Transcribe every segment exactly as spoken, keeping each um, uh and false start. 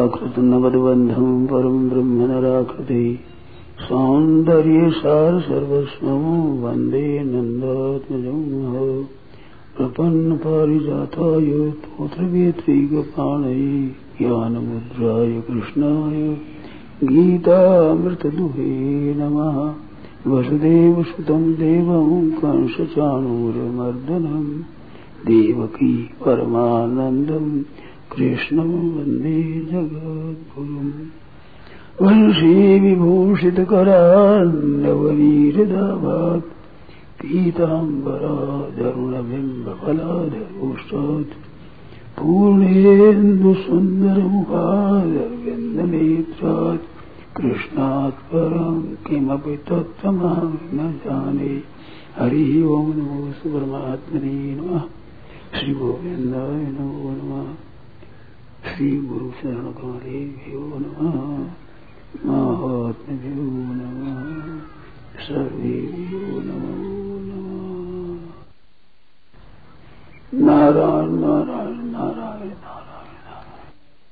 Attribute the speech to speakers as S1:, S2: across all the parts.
S1: प्राकृत नवदबंधम परम ब्रह्म नराकृति सौंदर्य सार सर्वस्वम वंदे नंदात्मजं प्रपन्न पारिजाताय तोत्रवेत्रैकपाणये ज्ञानमुद्राय कृष्णाय गीतामृतदुहे नमः। वसुदेवसुतं देवं कंसचाणूरमर्दनं देवकी परमानन्दं कृष्णं वन्दे जगद्गुरुम्। वंशी विभूषितकरान्नवनीरदाभात् पीताम्बरादरुणबिम्बफलाधरोष्टात् पूर्णेन्दुसुन्दरमुखादरविन्दनेत्रात् कृष्णात् परं किमपि तत्त्वमहं न जाने। हरिः ओं नमो परमात्मने नमः। श्री गोविन्दाय नमो नमः। श्री गुरु शरण कमलेभ्यो नमः। महात्म्यो नमः। सर्वेभ्यो नमो नमः। नारायण नारायण नारायण नारायण नारायण।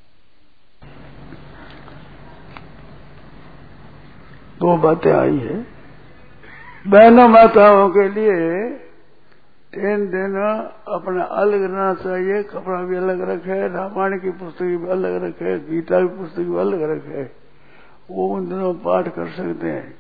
S1: दो बातें आई है बहनों माताओं के लिए। तीन दिन अपना अलग रहना चाहिए, कपड़ा भी अलग रखे, रामायण की पुस्तक भी अलग रखे, गीता की पुस्तक भी अलग रखे, वो उन दिनों पाठ कर सकते हैं।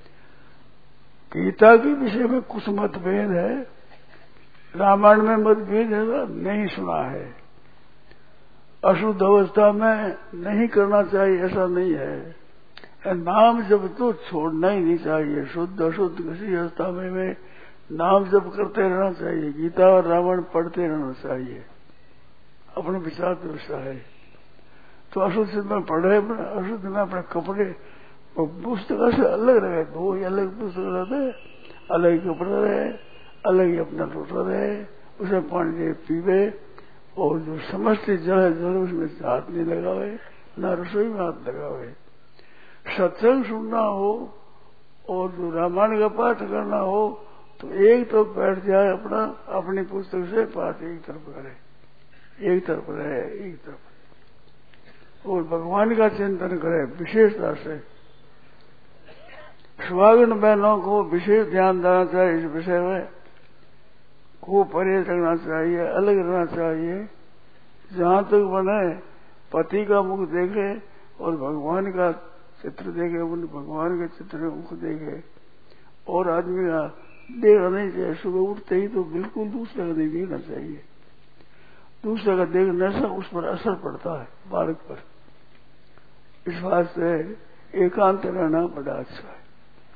S1: गीता के विषय में कुछ मतभेद है, रामायण में मतभेद है, नहीं सुना है। अशुद्ध अवस्था में नहीं करना चाहिए ऐसा नहीं है। नाम जब तो छोड़ना ही नहीं चाहिए। शुद्ध अशुद्ध किसी अवस्था में, में नाम जप करते रहना चाहिए। गीता और रावण पढ़ते रहना चाहिए। अपने विचार तो ऐसा है। तो अशुद्ध में पढ़े, अशुद्ध में अपने कपड़े पुस्तक से अलग रहे। दो ही अलग पुस्तक रहते, अलग ही कपड़े रहे, अलग ही अपना टोटा रहे, उसे पानी पीवे। और जो समस्त जल है जल उसमें हाथ नहीं लगावे, न रसोई में हाथ लगावे। सत्संग सुनना हो और जो रामायण का पाठ करना हो तो एक तो बैठ जाए, अपना अपनी पुस्तक से पाठ एक तरफ करे, एक तरफ रहे, एक तरफ, और भगवान का चिंतन करे विशेषता से। सुहागन बहनों को विशेष ध्यान देना चाहिए इस विषय में। खूब परहेज रखना चाहिए, अलग रहना चाहिए। जहां तक बने पति का मुख देखे और भगवान का चित्र देखे, उन भगवान के चित्र में मुख देखे। और आदमी का देखना नहीं चाहिए। सुबह उठते ही तो बिल्कुल दूसरे का नहीं देखना चाहिए। दूसरे का देखने से उस पर असर पड़ता है, बालक पर। इस बात से एकांत रहना बड़ा अच्छा है।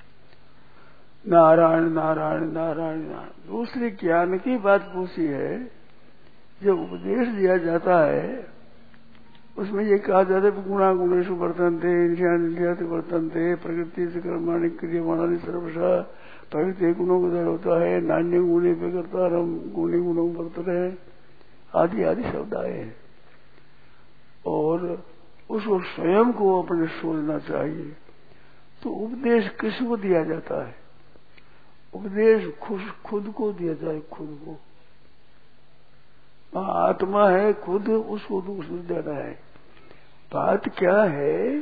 S1: नारायण नारायण नारायण नारायण। दूसरी ज्ञान की बात पूछी है। जब उपदेश दिया जाता है उसमें ये कहा जाता है गुणा गुणेषु वर्तन्ते, इंद्रिया इंद्रियाति वर्तन्ते, प्रकृति से कर्माणि क्रियमाणानि सर्वशः, प्रकृति गुणों का दर होता है, नान्य गुणे पे करता रम गुणे गुणों वर्त रहे, आदि आदि शब्द आए हैं। और उसको स्वयं को अपने सोचना चाहिए। तो उपदेश किसको दिया जाता है? उपदेश खुद खुद को दिया जाए, खुद को। आत्मा है खुद, उसको दूसरे देना है। बात क्या है,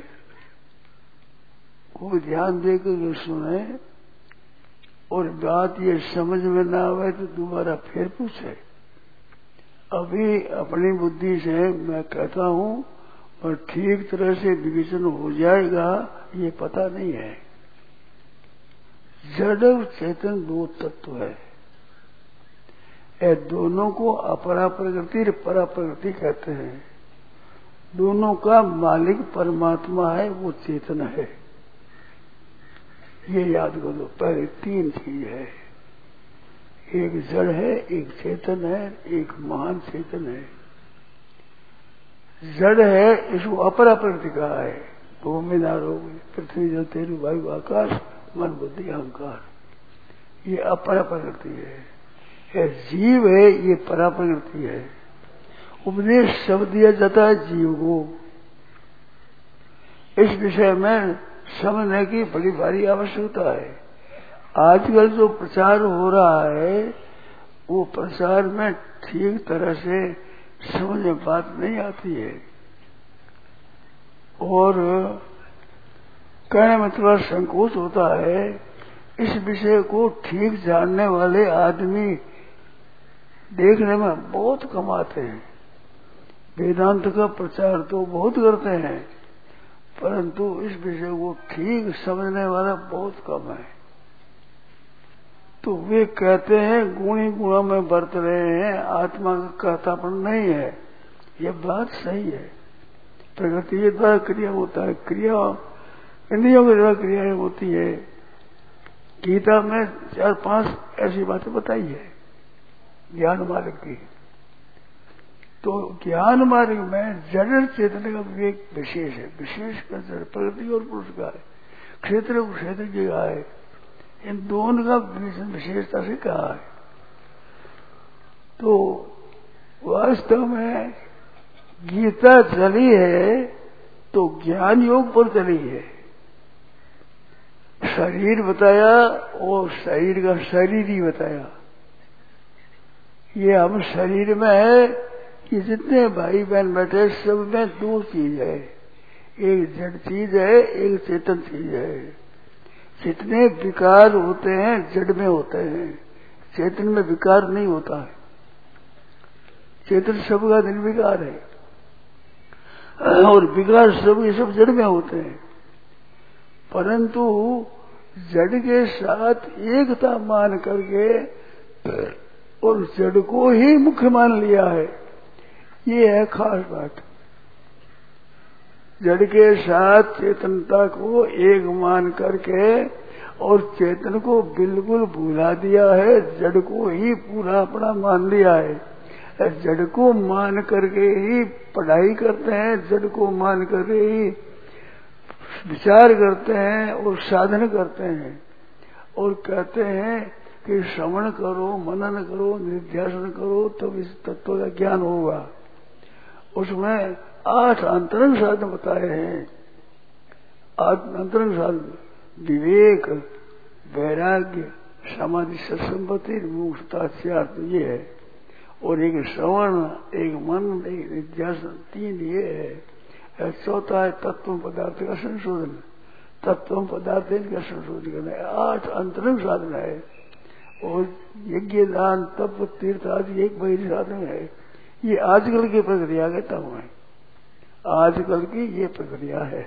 S1: खूब ध्यान देकर सुने, और बात ये समझ में ना आवे तो दोबारा फिर पूछे। अभी अपनी बुद्धि से मैं कहता हूं और ठीक तरह से विवेचन हो जाएगा ये पता नहीं है। जड़ और चेतन दो तत्व है। ये दोनों को अपरा प्रकृति और परा प्रकृति कहते हैं। दोनों का मालिक परमात्मा है, वो चेतन है। ये याद कर लो। पहले तीन चीज है, एक जड़ है, एक चेतन है, एक महान चेतन है। जड़ है इसको अपरा प्रकृति कहा है। भूमि नारोग पृथ्वी जल तेरु वायु आकाश मन बुद्धि अहंकार, ये अपरा प्रकृति है। ये जीव है, ये परा प्रकृति है। उपदेश शब्द दिया जाता है जीव को। इस विषय में समझने की बड़ी भारी आवश्यकता है। आजकल जो प्रचार हो रहा है वो प्रचार में ठीक तरह से समझ में बात नहीं आती है। और कहने में थोड़ा संकोच होता है। इस विषय को ठीक जानने वाले आदमी देखने में बहुत कम आते हैं। वेदांत का प्रचार तो बहुत करते हैं, परंतु इस विषय को ठीक समझने वाला बहुत कम है। तो वे कहते हैं गुणी गुणों में बरत रहे हैं, आत्मा का कर्तापन नहीं है। यह बात सही है। प्रकृति के द्वारा क्रिया होता है, क्रिया इंद्रियों के द्वारा क्रियाएं होती है। गीता में चार पांच ऐसी बातें बताई है ज्ञान मार्ग की। तो ज्ञान मार्ग में जड़ चेतन का विवेक विशेष है, विशेष कर जड़ प्रकृति और पुरुष का है, क्षेत्र और क्षेत्र की का है, इन दोनों का विशेषता से कहा है। तो वास्तव में गीता चली है तो ज्ञान योग पर चली है। शरीर बताया और शरीर का शरीर ही बताया। ये हम शरीर में है कि जितने भाई बहन बैठे सब में दो चीज है, एक जड़ चीज है, एक चेतन चीज है। जितने विकार होते हैं जड़ में होते हैं, चेतन में विकार नहीं होता है। चेतन सबका निर्विकार है और विकार सब ये सब जड़ में होते हैं। परंतु जड़ के साथ एकता मान करके और जड़ को ही मुख्य मान लिया है, ये है खास बात। जड़ के साथ चेतनता को एक मान करके और चेतन को बिल्कुल भुला दिया है, जड़ को ही पूरा अपना मान लिया है। जड़ को मान करके ही पढ़ाई करते हैं, जड़ को मान करके ही विचार करते हैं और साधन करते हैं और कहते हैं कि श्रवण करो, मनन करो, निध्यासन करो तब इस तत्व का ज्ञान होगा। उसमें आठ अंतरंग साधन बताए हैं। आठ अंतरंग साधन विवेक, वैराग्य, समाधि, सत्संपत्ति, मुक्तता, चार ये है। और एक श्रवण, एक मन, एक निध्यासन, तीन ये है। चौथा है तत्व पदार्थ का संशोधन, तत्व पदार्थ का संशोधन करना है। आठ अंतरंग साधन है। और यज्ञ, दान, तप, तीर्थ आदि एक बहिर्मुख साधन है। ये आजकल की प्रक्रिया कहता हूं मैं, आजकल की ये प्रक्रिया है।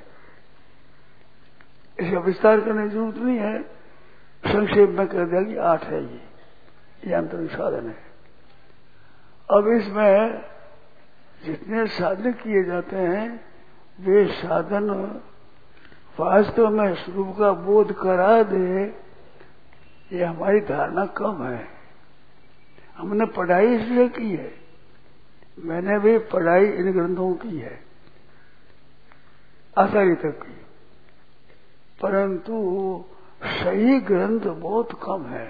S1: इसका विस्तार करने की जरूरत नहीं है, संक्षेप में कर दिया कि आठ है ये ये अंतरंग साधन है। अब इसमें जितने साधन किए जाते हैं वे साधन वास्तव में स्वरूप का बोध करा दे, ये हमारी धारणा कम है। हमने पढ़ाई इसलिए की है, मैंने भी पढ़ाई इन ग्रंथों की है आचार्य तक की, परंतु सही ग्रंथ बहुत कम है।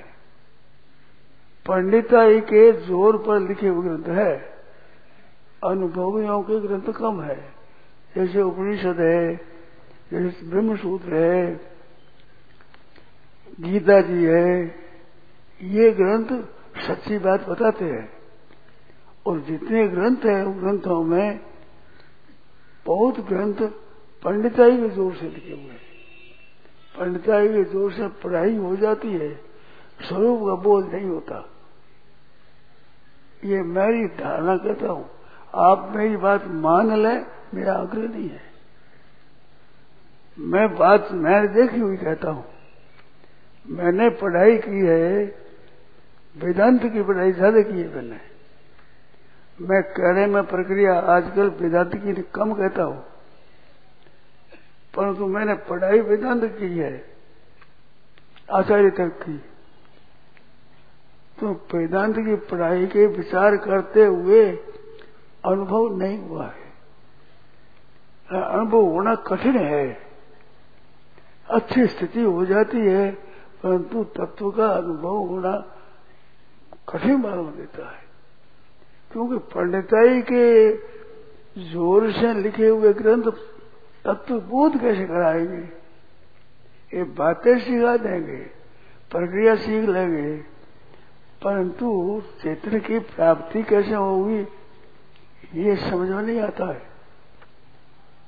S1: पंडिताई के जोर पर लिखे हुए ग्रंथ है, अनुभवियों के ग्रंथ कम है। जैसे उपनिषद है, जैसे ब्रह्मसूत्र है, गीता जी है, ये ग्रंथ सच्ची बात बताते हैं। और जितने ग्रंथ हैं उन ग्रंथों में बहुत ग्रंथ पंडिताई के जोर से लिखे हुए हैं। पंडिताई के जोर से पढ़ाई हो जाती है, स्वरूप का बोध नहीं होता। ये मेरी धारणा कहता हूं, आप मेरी बात मान लें, मेरा आग्रह नहीं है। मैं बात मैंने देखी हुई कहता हूं। मैंने पढ़ाई की है, वेदांत की पढ़ाई ज्यादा की है मैंने। मैं कहने में प्रक्रिया आजकल वेदांत की कम कहता हूं, परंतु मैंने पढ़ाई वेदांत की है, आचार्य तक की। तो वेदांत की पढ़ाई के विचार करते हुए अनुभव नहीं हुआ है। अनुभव होना कठिन है। अच्छी स्थिति हो जाती है, परंतु तत्व का अनुभव होना कठिन मालूम देता है। क्योंकि पंडिताई के जोर से लिखे हुए ग्रंथ तत्व बोध कैसे कराएंगे? ये बातें सिखा देंगे, प्रक्रिया सीख लेंगे, परंतु चेतन की प्राप्ति कैसे होगी ये समझ में नहीं आता है।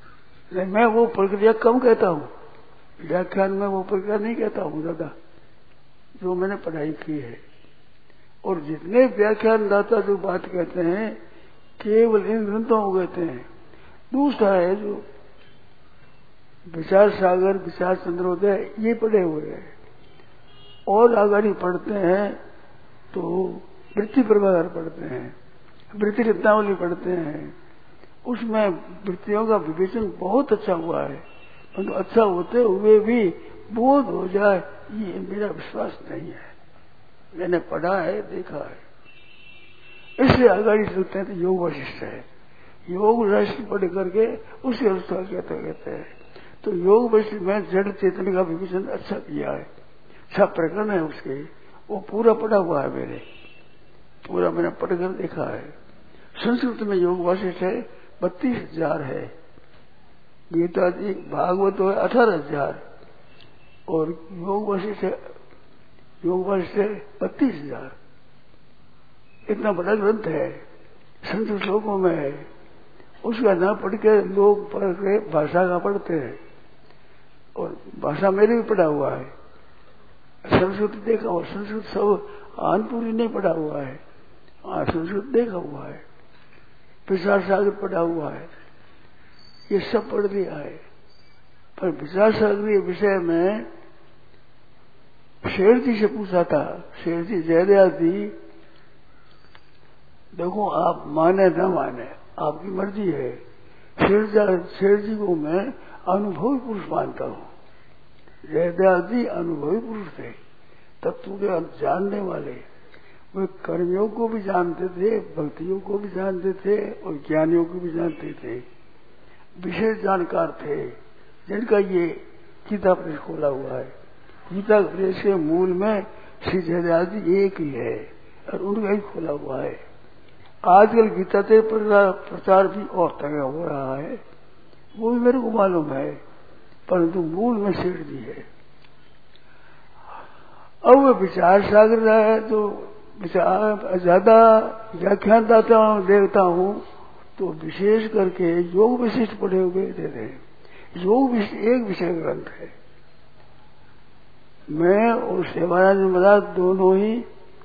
S1: नहीं, मैं वो प्रक्रिया कम कहता हूँ, व्याख्यान में वो प्रक्रिया नहीं कहता हूँ ज्यादा, जो मैंने पढ़ाई की है। और जितने व्याख्यान दाता जो बात कहते हैं केवल इन ग्रंथों को कहते हैं। दूसरा है जो विचार सागर, विचार चंद्रोदय, ये पढ़े हुए हैं। और आगे पढ़ते हैं तो वृत्ति प्रभाकर पढ़ते हैं, वृत्ति रत्नावली पढ़ते हैं। उसमें वृत्तियों का विवेचन बहुत अच्छा हुआ है, परंतु तो अच्छा होते हुए भी बोध हो जाए ये मेरा विश्वास नहीं है। मैंने पढ़ा है, देखा है। इसलिए आगे चलते हैं तो योग वशिष्ठ है। योग वशिष्ठ पढ़ करके उसी अनुसार कहते कहते हैं तो योग वशिष्ठ में जड़ चेतन का विवेचन अच्छा किया है। अच्छा प्रकरण है उसके, वो पूरा पढ़ा हुआ है मेरे, पूरा मैंने पढ़कर देखा है। संस्कृत में योग वशिष्ठ है, बत्तीस हजार है। गीता जी भागवत है अठारह हजार और योग वशिष्ठ है, योग वशिष्ठ है बत्तीस हजार। इतना बड़ा ग्रंथ है, संस्कृत श्लोकों में है। उसका ना पढ़ के लोग पढ़ के भाषा का पढ़ते हैं, और भाषा मेरे भी पढ़ा हुआ है। संस्कृत देखा हुआ, संस्कृत सब आनपुरी नहीं पढ़ा हुआ है, हाँ संस्कृत देखा हुआ है। विचार सागर पढ़ा हुआ है, ये सब पढ़ लिया है। पर विचार सागरीय विषय में शेर जी से पूछा था, शेर जी जयदयाल जी देखो आप माने न माने आपकी मर्जी है। शेर शेर जी को मैं अनुभवी पुरुष मानता हूँ। जयदयाल जी अनुभवी पुरुष थे, तत्व के जानने वाले। वे कर्मियों को भी जानते थे, भक्तियों को भी जानते थे और ज्ञानियों को भी जानते थे। विशेष जानकार थे जिनका ये गीता प्रेस खोला हुआ है। गीता प्रेस के मूल में श्री जयदयाल जी एक ही है और उनका ही खोला हुआ है। आजकल गीता के प्रचार भी और तरह हो रहा है, वो भी मेरे को मालूम है, परंतु मूल में शेर जी है। अब वो विचार सागर है तो विचार ज्यादा व्याख्यान दाता देखता हूँ तो विशेष करके योग विशिष्ट पढ़े हुए देते हैं। योग विशिष्ट एक विषय ग्रंथ है। मैं और सेवानंद महाराज दोनों ही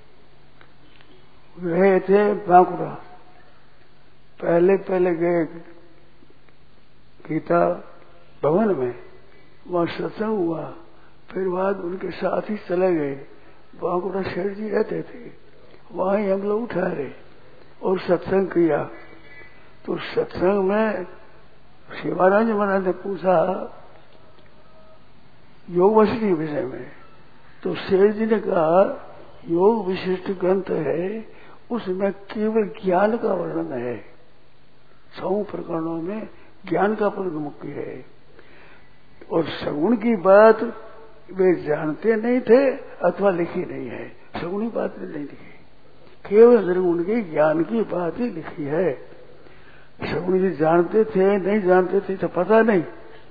S1: गए थे बांकुड़ा, पहले पहले गए गीता भवन में, वहां सत्संग हुआ। फिर बाद उनके साथ ही चले गए। बांकुड़ा शेर जी रहते थे, वहां ही हम लोग ठहरे और सत्संग किया। तो सत्संग में शिवानंद महाराज ने पूछा योग वशिष्ठ के विषय में, तो शेर जी ने कहा योग विशिष्ट ग्रंथ है, उसमें केवल ज्ञान का वर्णन है। सौ प्रकरणों में ज्ञान का प्रमुख है, और सगुण की बात वे जानते नहीं थे अथवा लिखी नहीं है। सगुणी बात नहीं लिखी, केवल निर्गुण की ज्ञान की बात ही लिखी है। सगुण जी जानते थे नहीं जानते थे तो पता नहीं,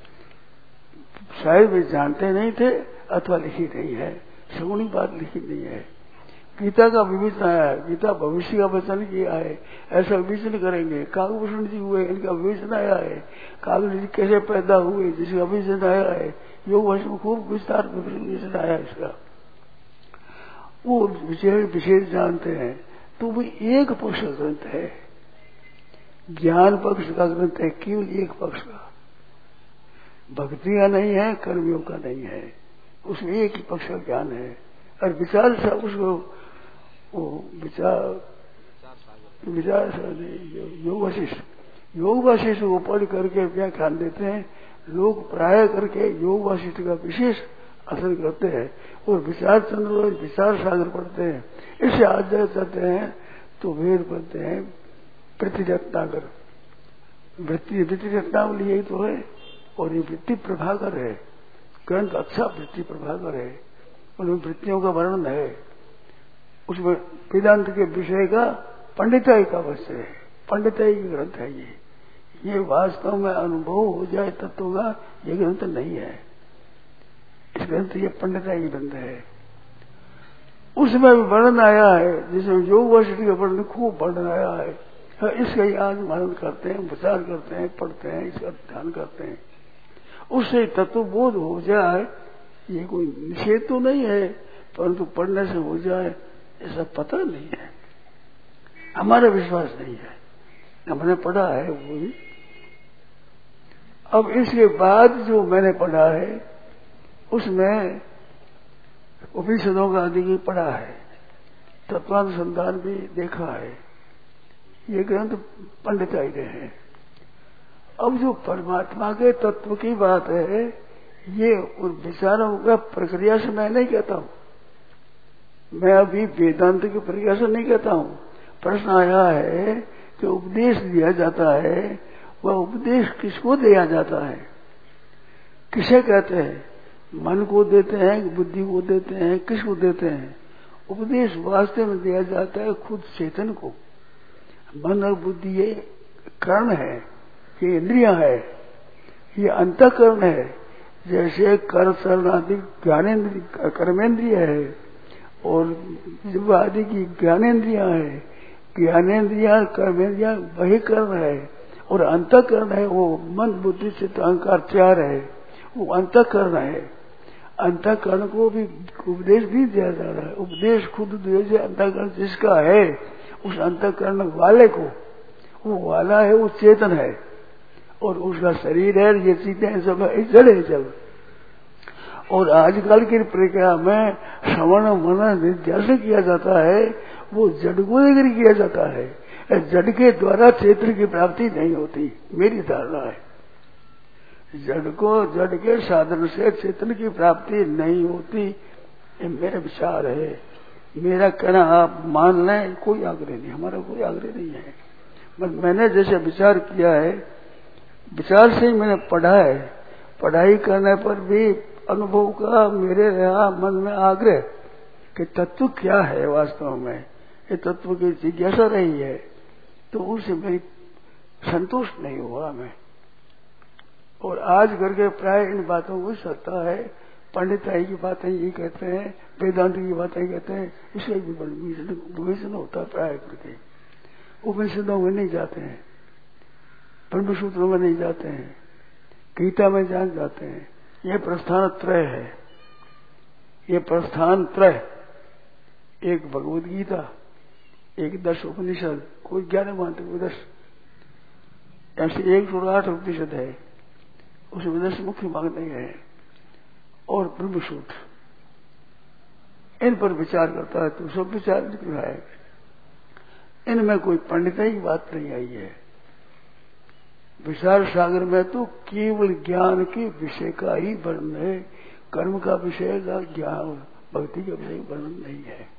S1: शायद वे जानते नहीं थे अथवा लिखी नहीं है। सगुणी बात लिखी नहीं है। गीता का विवेचन आया है, गीता भविष्य का वचन किया है, ऐसा विवेचन करेंगे। काकभूषण जी हुए, इनका विवेचन आया है। काकभूषण जी कैसे पैदा हुए, जिसका विवेचन आया है। योग वर्ष में खूब विस्तार विवेचन आया है इसका, वो विशेष विशेष जानते हैं। तो वो एक पक्ष का ग्रंथ है, ज्ञान पक्ष का ग्रंथ है, केवल एक पक्ष का। भक्ति का नहीं है, कर्मियों का नहीं है, उसमें एक ही पक्ष का ज्ञान है। और विचार से उसको वो विचार विचार योग वशिष्ठ योग वशिष्ठ को पढ़ करके व्याख्यान देते हैं लोग। प्राय करके योग वशिष्ठ का विशेष असर करते हैं और विचार चंद्र विचार सागर पढ़ते हैं। इससे आज जाते हैं तो वेद पढ़ते हैं वृत्ति रत्नाकर, वृत्ति वृत्ति रत्नावली यही तो है, और ये वृत्ति प्रभाकर है ग्रंथ। अच्छा वृत्ति प्रभाकर है, उनमें वृत्तियों का वर्णन है। उसमें वेदांत के विषय का पंडिताई का विषय है, पंडिताई की ग्रंथ है ये। ये वास्तव में अनुभव हो जाए तत्व का ये ग्रंथ नहीं है। इस ग्रंथ ये पंडिताई ग्रंथ है। उसमें भी वर्णन आया है, जिसमें योग वशिष्ठ का वर्णन खूब वर्णन आया है। इसका याद मनन करते हैं, विचार करते हैं, पढ़ते हैं, इसका ध्यान करते हैं, उससे तत्वबोध हो जाए। ये कोई निषेध तो नहीं है, परंतु पढ़ने से हो जाए ऐसा पता नहीं है, हमारा विश्वास नहीं है। हमने पढ़ा है वो भी। अब इसके बाद जो मैंने पढ़ा है उसमें उपनिषदों का आदि की पढ़ा है, तत्वानुसंधान भी देखा है, ये ग्रंथ पंडित आई रहे हैं। अब जो परमात्मा के तत्व की बात है, ये उन विचारों का प्रक्रिया से मैं नहीं कहता हूं, मैं अभी वेदांत की प्रक्रिया से नहीं कहता हूं। प्रश्न आया है कि उपदेश दिया जाता है, वह उपदेश किसको दिया जाता है, किसे कहते हैं? मन को देते हैं, बुद्धि को देते हैं, किसको देते हैं? उपदेश वास्तव में दिया जाता है खुद चेतन को। मन और बुद्धि ये कर्ण है, ये इंद्रियां है, ये अंतःकरण है। जैसे कर चरण आदि ज्ञानेन्द्रिय कर्मेंद्रिय है और जीव आदि की ज्ञानेन्द्रियां है। ज्ञानेन्द्रिया कर्मेंद्रिया वही कर्ण है और अंतःकरण है वो मन बुद्धि चित्त अहंकार चार है, वो अंतःकरण है। अंतःकरण को भी उपदेश भी दिया जा रहा है। उपदेश खुद दिए अंतःकरण जिसका है उस अंतःकरण वाले को, वो वाला है, वो चेतन है और उसका शरीर है, ये चीजें सब जड़ है जब। और आजकल की प्रक्रिया में श्रवण मनन निध्यासन किया जाता है, वो जड़ को लेकर किया जाता है। जड़ के द्वारा चेतन की प्राप्ति नहीं होती, मेरी धारणा है। जड़ को जड़ के साधन से चेतन की प्राप्ति नहीं होती, ये मेरा विचार है। मेरा कहना आप मान लें, कोई आग्रह नहीं, हमारा कोई आग्रह नहीं है। बस मैंने जैसे विचार किया है, विचार से ही मैंने पढ़ा है। पढ़ाई करने पर भी अनुभव का मेरे यहाँ मन में आग्रह कि तत्व क्या है वास्तव में, ये तत्व की जिज्ञासा रही है, तो उनसे मेरी संतुष्ट नहीं हुआ मैं। और आज करके प्राय इन बातों को सत्ता है, पंडिताई की बातें ये कहते हैं, वेदांत की बातें कहते हैं, इसका भी विवेचन होता है प्राय करके। उपनिषदों में नहीं जाते हैं, ब्रह्मसूत्रों में नहीं जाते हैं, गीता में जान जाते हैं। ये प्रस्थान त्रय है, ये प्रस्थान त्रय, एक भगवद गीता, एक दस उपनिषद, कोई ग्यारह मानते कोई दस, ऐसे एक सौ आठ उपनिषद है, उसमें दस मुख्य मांगते हैं और ब्रह्मसूत्र, इन पर विचार करता है तो सब विचार निकल रहा है। इनमें कोई पंडिताई की बात नहीं आई है। विचार सागर में तो केवल ज्ञान के विषय का ही वर्णन है, कर्म का विषय का ज्ञान भक्ति का विषय वर्णन नहीं है।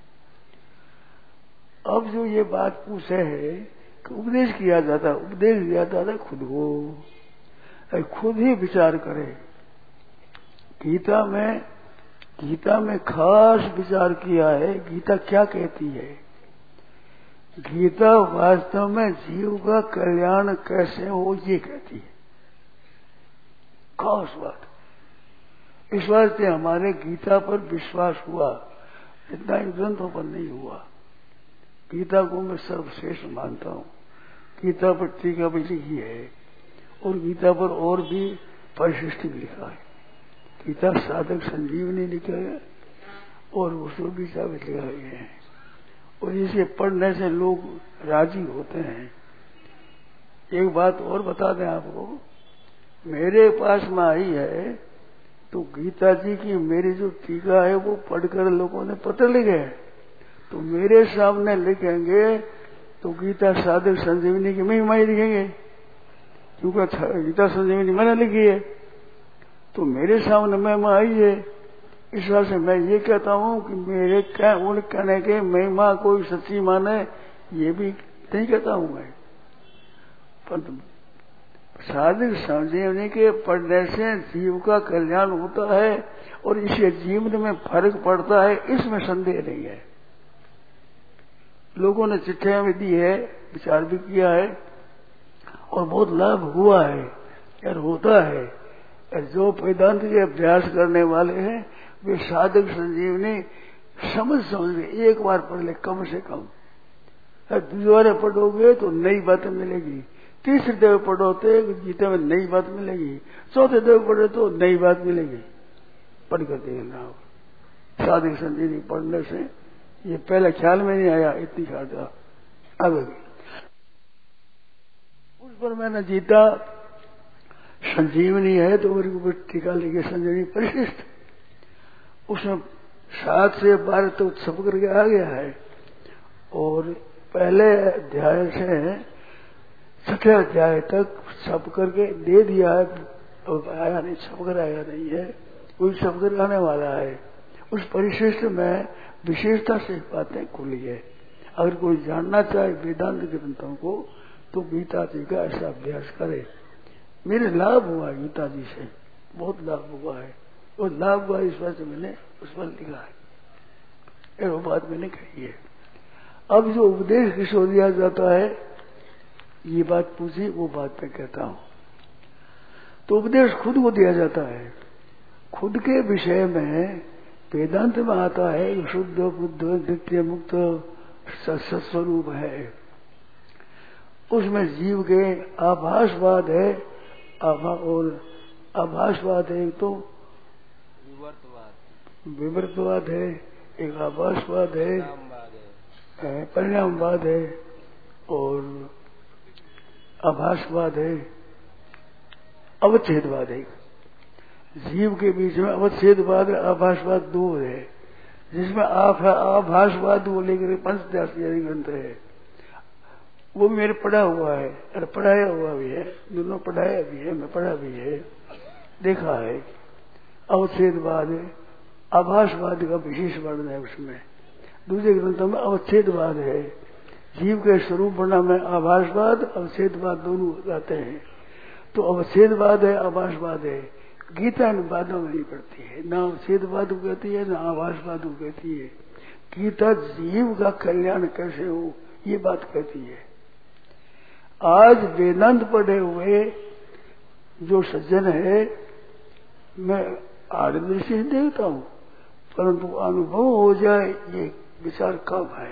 S1: अब जो ये बात पूछे है कि उपदेश किया जाता, उपदेश दिया जाता खुद को, खुद ही विचार करे। गीता में गीता में खास विचार किया है, गीता क्या कहती है। गीता वास्तव में जीव का कल्याण कैसे हो ये कहती है, खास बात। इस वास्ते हमारे गीता पर विश्वास हुआ, इतना इन ग्रंथों पर नहीं हुआ। गीता को मैं सर्वश्रेष्ठ मानता हूँ। गीता पर टीका भी लिखी है और गीता पर और भी परिशिष्टि भी लिखा है। गीता साधक संजीवनी लिखा है और उसको भी साबित लिखा गया है और इसे पढ़ने से लोग राजी होते हैं। एक बात और बता दें आपको, मेरे पास में आई है तो गीता जी की मेरी जो टीका है वो पढ़कर लोगों ने पत्र लिखे, तो मेरे सामने लिखेंगे तो गीता साधक संजीवनी की महिमा ही लिखेंगे, क्योंकि गीता संजीवनी मैंने लिखी है तो मेरे सामने महिमा आई है। इस वजह से मैं ये कहता हूँ कि मेरे कह, उन कहने के महिमा कोई सच्ची माने ये भी नहीं कहता हूँ मैं, पर साधक संजीवनी के पढ़ने से जीव का कल्याण होता है और इससे जीवन में फर्क पड़ता है, इसमें संदेह नहीं है। लोगों ने चिट्ठियां भी दी है, विचार भी किया है और बहुत लाभ हुआ है और होता है। जो वेदांत के अभ्यास करने वाले हैं वे साधक संजीवनी समझ समझ के एक बार पढ़ ले कम से कम, दोबारा पढ़ोगे तो नई बातें मिलेगी, तीसरे देव पढ़ो तो गीता में नई बात मिलेगी, चौथे देव पढ़ो तो नई बात मिलेगी। पढ़ कर देखना हो साधक संजीवनी पढ़ने से, ये पहले ख्याल में नहीं आया इतनी खाता। अब उस पर मैंने जीता संजीवनी है तो मेरे को टीका लेके संजीवनी परिशिष्ट, उसमें सात से बारह तो छप करके आ गया है, और पहले अध्याय से छठे अध्याय तक छप करके दे दिया है, और आया नहीं, छप कर आया नहीं है, कोई छप कर आने वाला है। उस परिशिष्ट में विशेषता से बातें खुली है। अगर कोई जानना चाहे वेदांत ग्रंथों को तो गीता जी का ऐसा अभ्यास करे। मेरे लाभ हुआ गीता जी से, बहुत लाभ हुआ है, और लाभ हुआ इस वजह से मैंने उस पर लिखा है, वो बात मैंने कही है। अब जो उपदेश किसको दिया जाता है, ये बात पूछी, वो बात मैं कहता हूं। तो उपदेश खुद को दिया जाता है, खुद के विषय में वेदांत में आता है शुद्ध बुद्ध नित्य मुक्त सत्स्वरूप है, उसमें जीव के आभासवाद है, आभा और आभासवाद है, तो विवर्तवाद विवर्तवाद है, एक आभासवाद है, परिणामवाद है, और आभासवाद है, अवच्छेदवाद है। जीव के बीच में अवच्छेदवाद आभासवाद दो है, जिसमें आभासवाद वो लेकर पंचदशी ग्रंथ है, वो मेरे पढ़ा हुआ है और पढ़ाया हुआ भी है, दोनों पढ़ाया भी है, मैं पढ़ा भी है, देखा है। अवच्छेदवाद है, आभासवाद का विशेष वर्णन है उसमें। दूसरे ग्रंथों में अवच्छेदवाद है, जीव के स्वरूप वर्णन में आभासवाद अवच्छेदवाद दोनों आते हैं। तो अवच्छेदवाद है, आभासवाद है, गीता इन बातों में नहीं पड़ती है, ना अवच्छेदवाद को कहती है, ना आभासवाद को कहती है। गीता जीव का कल्याण कैसे हो ये बात कहती है। आज वेदांत पढ़े हुए जो सज्जन है, मैं आदमी से देखता हूं, परंतु अनुभव हो जाए ये विचार कब है।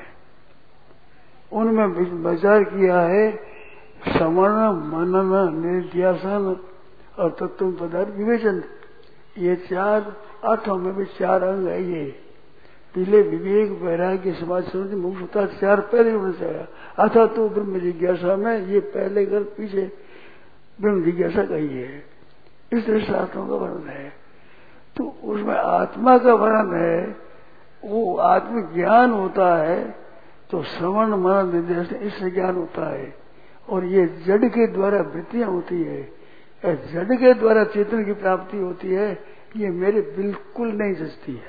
S1: उनमें विचार किया है श्रवण मनन निध्यासन और तत्व पदार्थ विवेचन, ये चार आठों में भी चार अंग है। ये पहले विवेक वैराग्य समाज समझ मुक्त चार पहले होना चाहिए। अथा तो ब्रह्म जिज्ञासा में ये पहले कर पीछे ब्रह्म जिज्ञासा कही है, इस तरह शास्त्रों का वर्णन है। तो उसमें आत्मा का वर्णन है, वो आत्मज्ञान होता है तो श्रवण मनन निध्यासन इससे ज्ञान होता है, और ये जड़ के द्वारा वृत्तियां होती है, जड़ के द्वारा चेतन की प्राप्ति होती है, ये मेरे बिल्कुल नहीं जचती है।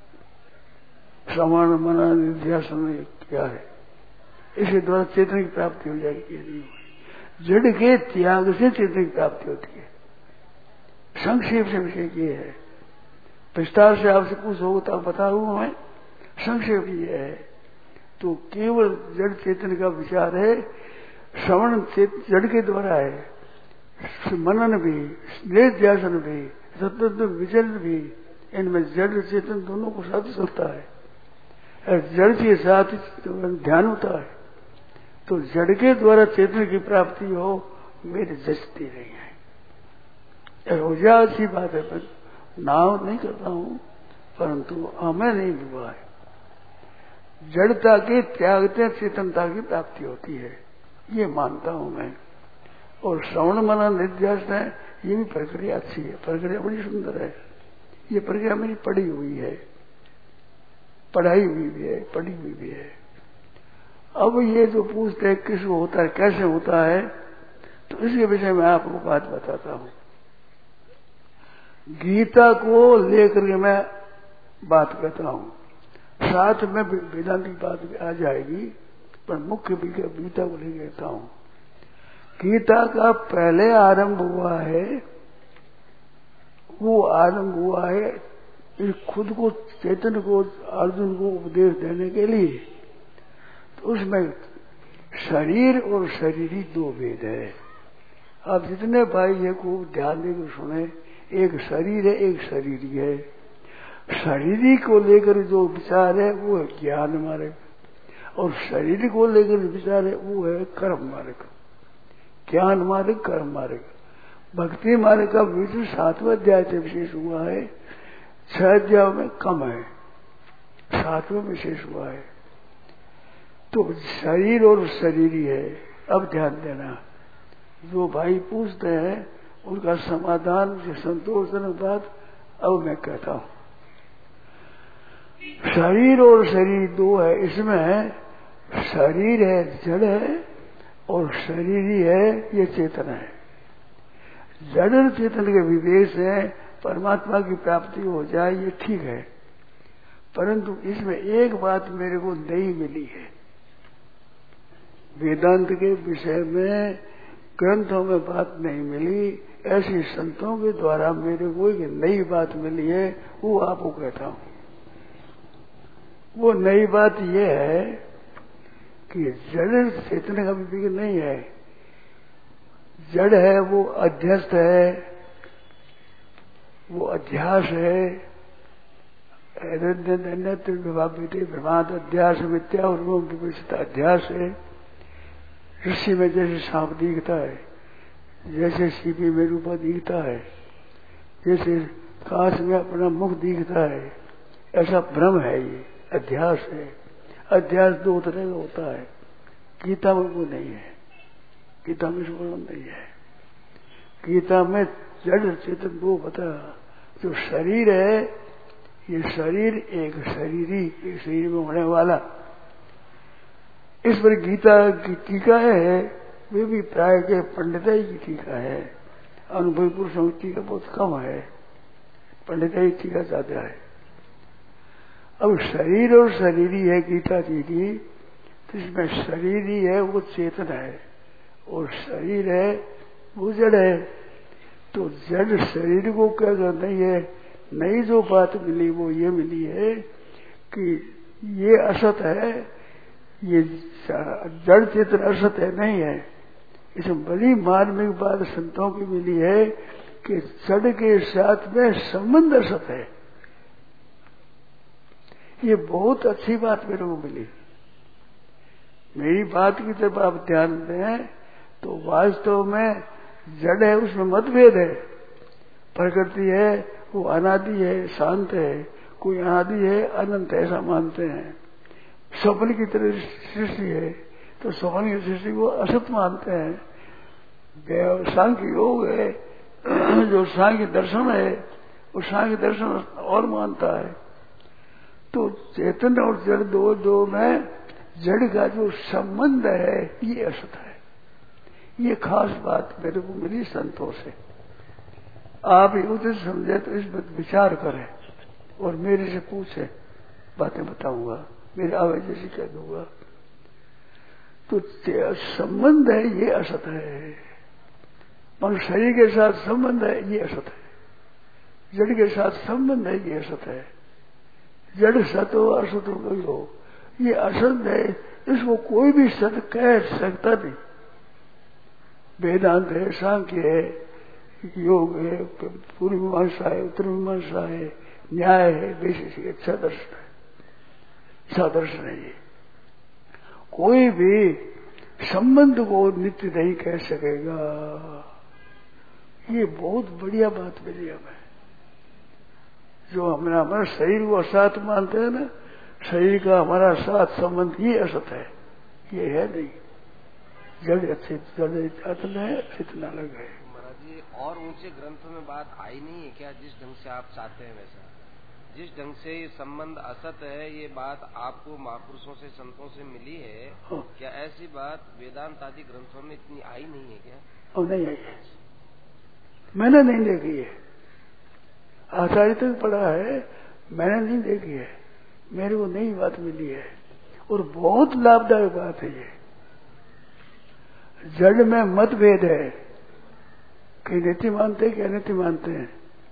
S1: श्रवण मनन निध्यासन क्या है, इसके द्वारा चेतन की प्राप्ति हो जाएगी। जड़ के त्याग से चेतन की प्राप्ति होती है। संक्षेप से विषय ये है, विस्तार से आपसे पूछो तो आप बता रहा हूं मैं, संक्षेप ये है। तो केवल जड़ चेतन का विचार है, श्रवण जड़ के द्वारा है, मनन भी निध्यासन भी तत्व विचरण भी, इनमें जड़ चेतन दोनों को साथ चलता है। जड़ के साथ ध्यान होता है, तो जड़ के द्वारा चेतन की प्राप्ति हो मेरी जचती नहीं है। रोजा अच्छी बात है, पर नाव नहीं करता हूं, परंतु हमें नहीं हुआ है। जड़ता के त्यागते चेतनता की प्राप्ति होती है, ये मानता हूं मैं। और श्रवण मनन निध्यासन है, ये भी प्रक्रिया अच्छी है, प्रक्रिया बड़ी सुंदर है। ये प्रक्रिया मेरी पढ़ी हुई है, पढ़ाई हुई भी है, पढ़ी हुई भी है। अब ये जो पूछते हैं किसको होता है, कैसे होता है, तो इसके विषय में आपको बात बताता हूं। गीता को लेकर मैं बात करता हूं, साथ में वेदांत की बात आ जाएगी, पर मुख्य गीता को ले कहता हूं। गीता का पहले आरंभ हुआ है, वो आरंभ हुआ है इस खुद को चेतन को अर्जुन को उपदेश देने के लिए। तो उसमें शरीर और शरीरी दो भेद है। आप जितने भाई ये खूब ध्यान देकर सुने, एक शरीर है, एक शरीरी है। शरीरी को लेकर जो विचार है वो है ज्ञान हमारे, और शरीर को लेकर विचार है वो है कर्म मार्ग, ज्ञान मार्ग, कर्म मार्ग। भक्ति मार्ग का विषय सातवें अध्याय से विशेष हुआ है, छह अध्याय में कम है, सातवें विशेष हुआ है। तो शरीर और शरीरी है। अब ध्यान देना, जो भाई पूछते हैं उनका समाधान से संतोषजनक बात अब मैं कहता हूं। शरीर और शरीर दो है, इसमें शरीर है जड़ है और शरीरी है ये चेतन है। जड़ और चेतन के विवेक से परमात्मा की प्राप्ति हो जाए ये ठीक है, परंतु इसमें एक बात मेरे को नहीं मिली है। वेदांत के विषय में ग्रंथों में बात नहीं मिली, ऐसी संतों के द्वारा मेरे को एक नई बात मिली है, वो आपको कहता हूं। वो नई बात यह है कि जड़ चेतन का विवेक नहीं है। जड़ है वो अध्यस्त है, वो अध्यास है, ब्रह्माद अध्यास मिथ्या और अध्यास है। ऋषि में जैसे सांप दिखता है, जैसे सीपी में रूपा दिखता है, जैसे कांच में अपना मुख दिखता है, ऐसा भ्रम है, ये अध्यास है। अध्यास दो तरह का होता है, गीता में वो नहीं है, गीता में वर्णन नहीं है। गीता में जड़ चेतन वो बता, जो शरीर है ये शरीर एक शरीरी, एक शरीर में होने वाला। इस पर गीता की टीका है, वे भी प्राय के पंडिताई की टीका है, अनुभवी पुरुषों की टीका बहुत कम है, पंडिताई टीका ज्यादा है। अब शरीर और शरीरी है गीता जी की, तो इसमें शरीरी है वो चेतन है और शरीर है वो जड़ है। तो जड़ शरीर को क्या करना है, नई जो बात मिली वो ये मिली है कि ये असत है, ये जड़ चेतन असत है, नहीं है। इसमें बड़ी मार्मिक बात संतों की मिली है कि जड़ के साथ में संबंध असत है। ये बहुत अच्छी बात मेरे को मिली। मेरी बात की तरफ आप ध्यान दें तो वास्तव में जड़ है उसमें मतभेद है। प्रकृति है वो अनादि है, शांत है, कोई अनादि है, अनंत है, ऐसा मानते हैं। स्वप्न की तरह सृष्टि है तो स्वप्न की सृष्टि को असत मानते हैं। सांख्य योग है, जो सांख्य दर्शन है वो सांख्य दर्शन और मानता है। तो चेतन और जड़ दो दो में जड़ का जो संबंध है ये असत है। ये खास बात मेरे को मिली संतों से। आप उसे समझे तो इस पर विचार करें और मेरे से पूछे, बातें बताऊंगा, मेरे आवाज जैसी कह दूंगा। तो संबंध है ये असत है, मन शरीर के साथ संबंध है ये असत है, जड़ के साथ संबंध है ये असत है। जड़ सत हो असत हो कोई हो, ये असत है, इसको कोई भी सत कह सकता नहीं। वेदांत है, सांख्य है, योग है, पूर्व मीमांसा है, उत्तर मीमांसा है, न्याय है, वैशेषिक है, अच्छा दर्शन है, सादर्शन है। ये कोई भी संबंध को नित्य नहीं कह सकेगा। ये बहुत बढ़िया बात मिली हमें। जो हमारा हमारा शरीर को साथ मानते हैं ना, शरीर का हमारा साथ संबंध ये असत है, ये है नहीं। जड़ अच्छे चेतन है, चेतना अलग है।
S2: महाराज जी और ऊंचे ग्रंथों में बात आई नहीं है क्या, जिस ढंग से आप चाहते हैं वैसा? जिस ढंग से ये संबंध असत है, ये बात आपको महापुरुषों से संतों से मिली है, हाँ। क्या ऐसी बात वेदांत आदि ग्रंथों में इतनी आई नहीं है क्या?
S1: और नहीं आई है, मैंने नहीं देखी है। आचार्य तक पढ़ा है, मैंने नहीं देखी है, मेरे को नई बात मिली है और बहुत लाभदायक बात है। ये जड़ में मतभेद है, कई नीति मानते हैं कि अनिति मानते हैं।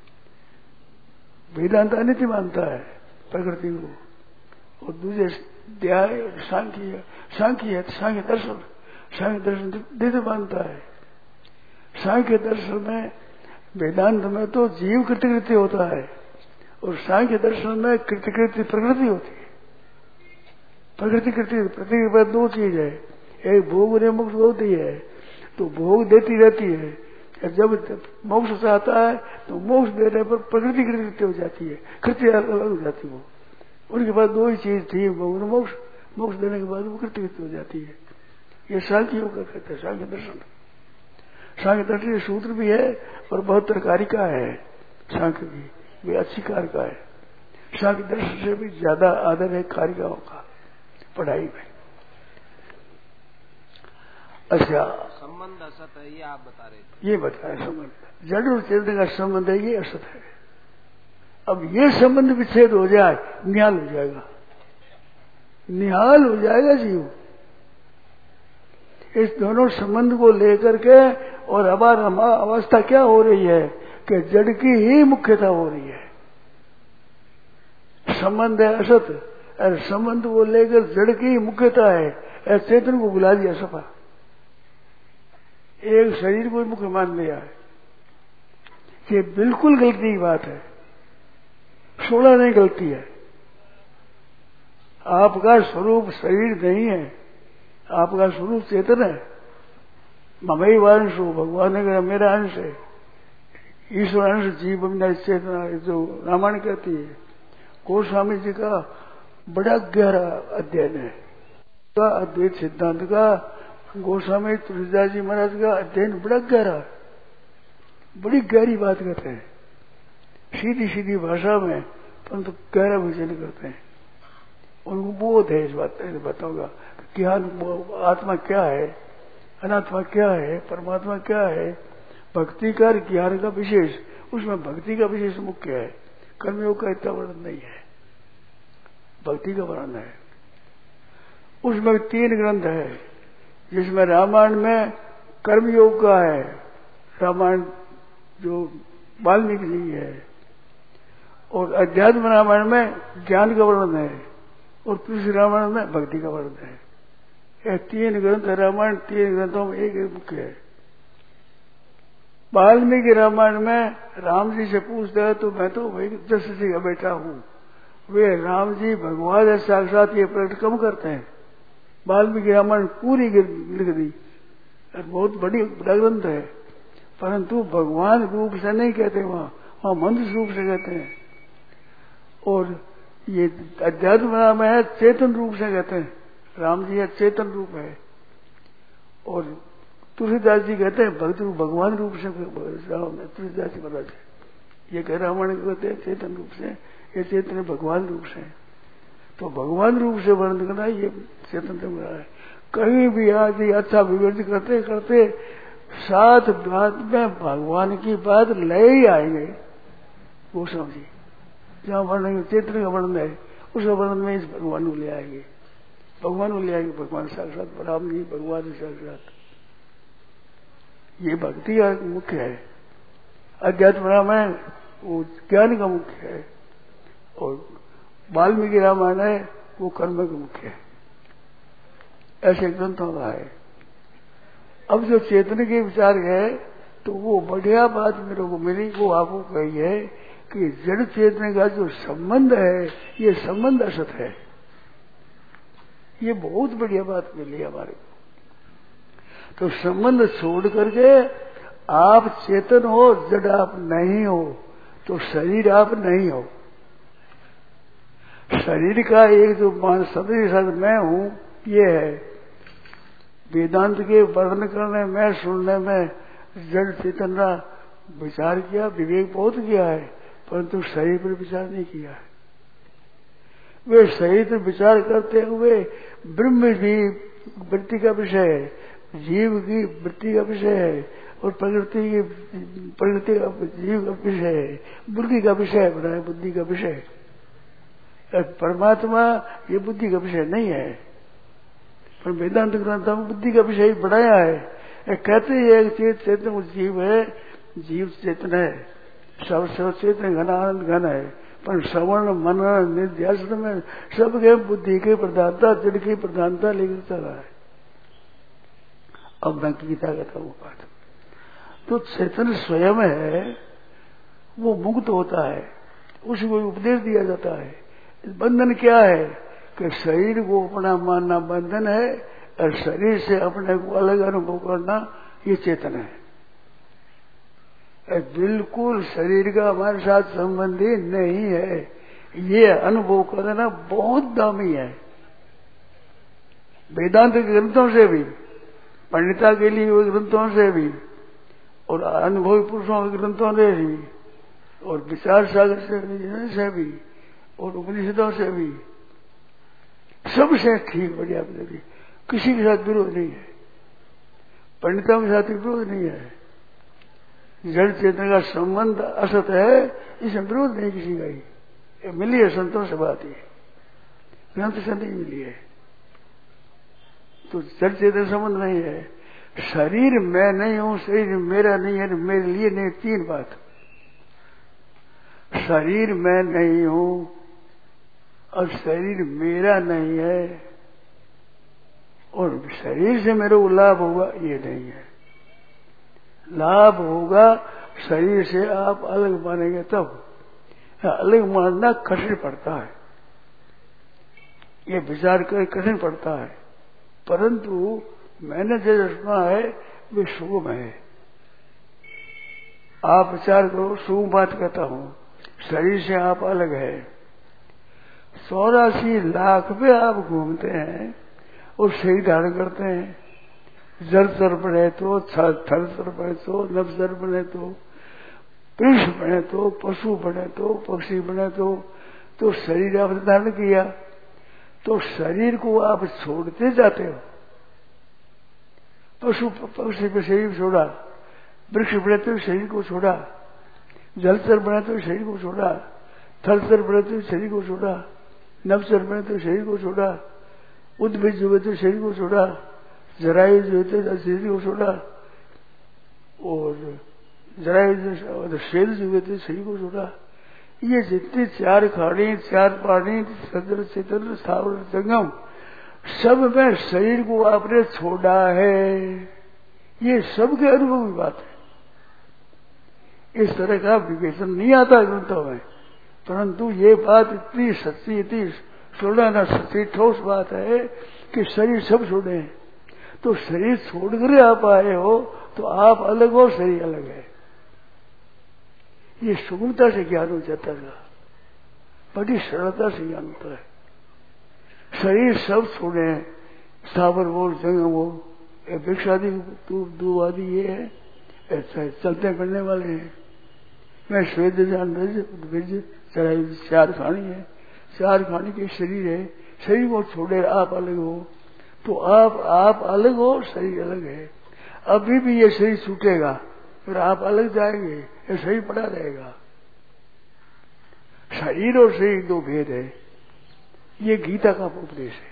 S1: वेदांत अनिति मानता है प्रकृति को, और दूसरे ध्याय सांख्य सांख्य है, सांख्य दर्शन सांख्य दर्शन नित्य मानता है। सांख्य दर्शन में वेदांत में तो जीव कृतिकृति होता है और सांख्य दर्शन में कृतिकृति प्रकृति होती है। प्रकृति कृति प्रकृति के बाद दो चीज है, एक भोग और मोक्ष होती है, तो भोग देती रहती है। जब मोक्ष से आता है तो मोक्ष देने पर प्रकृति कृत्य हो जाती है, कृत्य अलग हो जाती है। वो उनके पास दो ही चीज थी, भोग और मोक्ष। मोक्ष देने के बाद वो कृत्य कृत्य हो जाती है। ये सांख्य योग का कहते हैं, सांख्य दर्शन। सांख्य दर्शन सूत्र भी है और बहत्तर कारिका है सांख्य की, वे अच्छी कारिका है। सांख्य दर्शन से भी ज्यादा आदर है कारिकाओं का पढ़ाई में। अच्छा,
S2: संबंध असत है ये आप बता रहे थे।
S1: ये बताया संबंध जड़ और चेतन का संबंध है, ये असत है। अब ये संबंध विच्छेद हो जाए, निहाल हो जाएगा, निहाल हो जाएगा जीव। इस दोनों संबंध को लेकर के और हमारी अवस्था क्या हो रही है कि जड़ की ही मुख्यता हो रही है। संबंध है असत, और संबंध को लेकर जड़ की ही मुख्यता है, चेतन को बुला दिया सफा। एक शरीर को मुख्य मान लिया है, ये बिल्कुल गलती की बात है, सोलह नहीं गलती है। आपका स्वरूप शरीर नहीं है, आपका स्वरूप चेतन है। ममई वांश हो, भगवान ने कहा मेरा अंश है, ईश्वर अंश जीव अपना चेतना, जो रामायण कहती है। गोस्वामी जी का बड़ा गहरा अध्ययन है, अद्वैत सिद्धांत का गोस्वामी तुलसीदास जी महाराज का अध्ययन बड़ा गहरा, बड़ी गहरी बात करते हैं, सीधी सीधी भाषा में, परंतु गहरा विजन करते हैं। उनको बोध है इस बात बताऊंगा, ज्ञान आत्मा क्या है, अनात्मा क्या है, परमात्मा क्या है। भक्ति का ज्ञान का विशेष, उसमें भक्ति का विशेष मुख्य है, कर्मयोग का इतना वर्णन नहीं है, भक्ति का वर्णन है। उसमें तीन ग्रंथ है, जिसमें रामायण में कर्मयोग का है, रामायण जो वाल्मीकि जी है, और अध्यात्म रामायण में ज्ञान का वर्णन है, और तुलसी रामायण में भक्ति का वर्णन है। ये तीन ग्रंथ है रामायण, तीन ग्रंथों में एक एक मुख्य है। वाल्मीकि रामायण में राम जी से पूछता है तो मैं तो वही दशरथी का बेटा हूं, वे राम जी भगवान है साक्षात, ये प्रकट कम करते हैं। वाल्मीकि रामायण पूरी लिख दी, बहुत बड़ी बड़ा ग्रंथ है, परंतु भगवान रूप से नहीं कहते, वहां वहां मनुष्य रूप से कहते हैं। और ये अध्यात्म नाम है, चेतन रूप से कहते हैं, राम जी है चेतन रूप है। और तुलसीदास जी कहते हैं भक्त रूप, भगवान रूप से तुलसीदास जी महाराज ये कह रामायण कहते हैं चेतन रूप से, ये चेतन भगवान रूप से। तो भगवान रूप से वर्णन करना ये चेतन से मिला है। कहीं भी आज अच्छा विवर्त करते करते साथ बात में भगवान की बात ले ही आएंगे गोस्वामी जी। जहाँ वर्णन चेतन का वर्णन है, उस वर्णन में इस भगवान को ले आएंगे, भगवान को ले आएंगे, भगवान साक्षात राम जी भगवान साक्षात। ये भक्ति का मुख्य है, अध्यात्म रामायण वो ज्ञान का मुख्य है, और वाल्मीकि रामायण है वो कर्म का मुख्य है। ऐसे ग्रंथों का है। अब जो चेतन के विचार है तो वो बढ़िया बात मेरे को मिली, वो आपको कही है कि जड़ चेतन का जो संबंध है ये संबंध असत है। ये बहुत बढ़िया बात मिली हमारे को। तो संबंध छोड़ करके आप चेतन हो, जड़ आप नहीं हो, तो शरीर आप नहीं हो। शरीर का एक जो मान शब्द शब्द मैं हूं, ये है वेदांत के वर्णन करने में, सुनने में जड़ चेतन का विचार किया, विवेक बहुत किया है, परंतु शरीर पर विचार नहीं किया है। वे शरीर पर विचार करते हुए ब्रह्म भी वृत्ति का विषय है, जीव की वृत्ति का विषय है, और प्रकृति की प्रकृति का जीव का विषय है, बुद्धि का विषय बनाए, बुद्धि का विषय। परमात्मा ये बुद्धि का विषय नहीं है, पर वेदांत ग्रंथों में बुद्धि का विषय बढ़ाया है। कहते हैं चेत चेतन जीव है, जीव चेतन है, सब सब चेतन घन आनंद घन है, पर श्रवण मनन निध्यासन में सबके बुद्धि की प्रधानता, जड़ की प्रधानता लेकर चला है। अब मैं गीता कहता हूँ बात, तो चेतन स्वयं है, वो मुक्त होता है, उसको उपदेश दिया जाता है। बंधन क्या है कि शरीर को अपना मानना बंधन है और शरीर से अपने को अलग अनुभव करना ये चेतन है। बिल्कुल शरीर का हमारे साथ संबंधी नहीं है। ये अनुभव करना बहुत दामी है। वेदांत के ग्रंथों से भी, पंडिता के लिए हुए ग्रंथों से भी, और अनुभवी पुरुषों के ग्रंथों से भी, और विचार सागर से, से भी, और उपनिषदों से भी, सबसे ठीक बढ़िया भी। किसी के साथ विरोध नहीं है, पंडितों के साथ विरोध नहीं है। जड़ चेतन का संबंध असत है, इसमें विरोध नहीं किसी का ही। ये मिली है संतों से बात, ही ग्रंथ से नहीं मिली है। तो जड़ चेतन संबंध नहीं है। शरीर मैं नहीं हूं, शरीर मेरा नहीं है, मेरे लिए नहीं। तीन बात, शरीर मैं नहीं हूं और शरीर मेरा नहीं है, और शरीर से मेरे को लाभ होगा ये नहीं है। लाभ होगा शरीर से आप अलग मानेंगे तब। अलग मानना कठिन पड़ता है, ये विचार कर कठिन पड़ता है, परंतु मैंने जो सुना है वे शुभ है। आप विचार करो, शुभ बात कहता हूं, शरीर से आप अलग है। चौरासी लाख पे आप घूमते हैं और शरीर धारण करते हैं। जल सर बने तो, थल सर बने तो, नभ सर बने तो, वृक्ष बने तो, पशु बने तो, पक्षी बने तो, तो शरीर आपने धारण किया, तो शरीर को आप छोड़ते जाते हो। पशु पक्षी पे शरीर छोड़ा, वृक्ष बने तो शरीर को छोड़ा, जलचर बने तो शरीर को छोड़ा, थलचर बने तो शरीर को छोड़ा, नवचर बने तो शरीर को छोड़ा, उद्भिज हुए तो शरीर को छोड़ा, जरायु जो तो शरीर को छोड़ा, और जरायु शेर जो हुए तो शरीर को छोड़ा। ये जितनी चार खाड़ी, चार पानी, सदर चेतन, स्थावर जंगम, सब में शरीर को आपने छोड़ा है। ये सबके अनुभव की बात है। इस तरह का विवेचन नहीं आता ग्रंथों में, परंतु ये बात इतनी सच्ची, इतनी छोड़ा ना सच्ची ठोस बात है कि शरीर सब छोड़े हैं। तो शरीर छोड़कर आप आए हो तो आप अलग हो, शरीर अलग है। ये सुगमता से ज्ञान हो जाता है, बड़ी सरलता से ज्ञान होता है। शरीर सब छोड़े हैं, स्थावर हो, जंगम हो, वृक्ष आदि, दूब आदि ये है, ऐसा चलते फिरने वाले हैं। मैं श्वेत जान बीज चढ़ाई चार खानी है, चार खानी के शरीर है। शरीर को छोड़े आप अलग हो, तो आप आप अलग हो, शरीर अलग है। अभी भी ये शरीर छूटेगा, फिर आप अलग जाएंगे, ये शरीर पड़ा रहेगा। शरीर और शरीर दो भेद है, ये गीता का उपदेश है।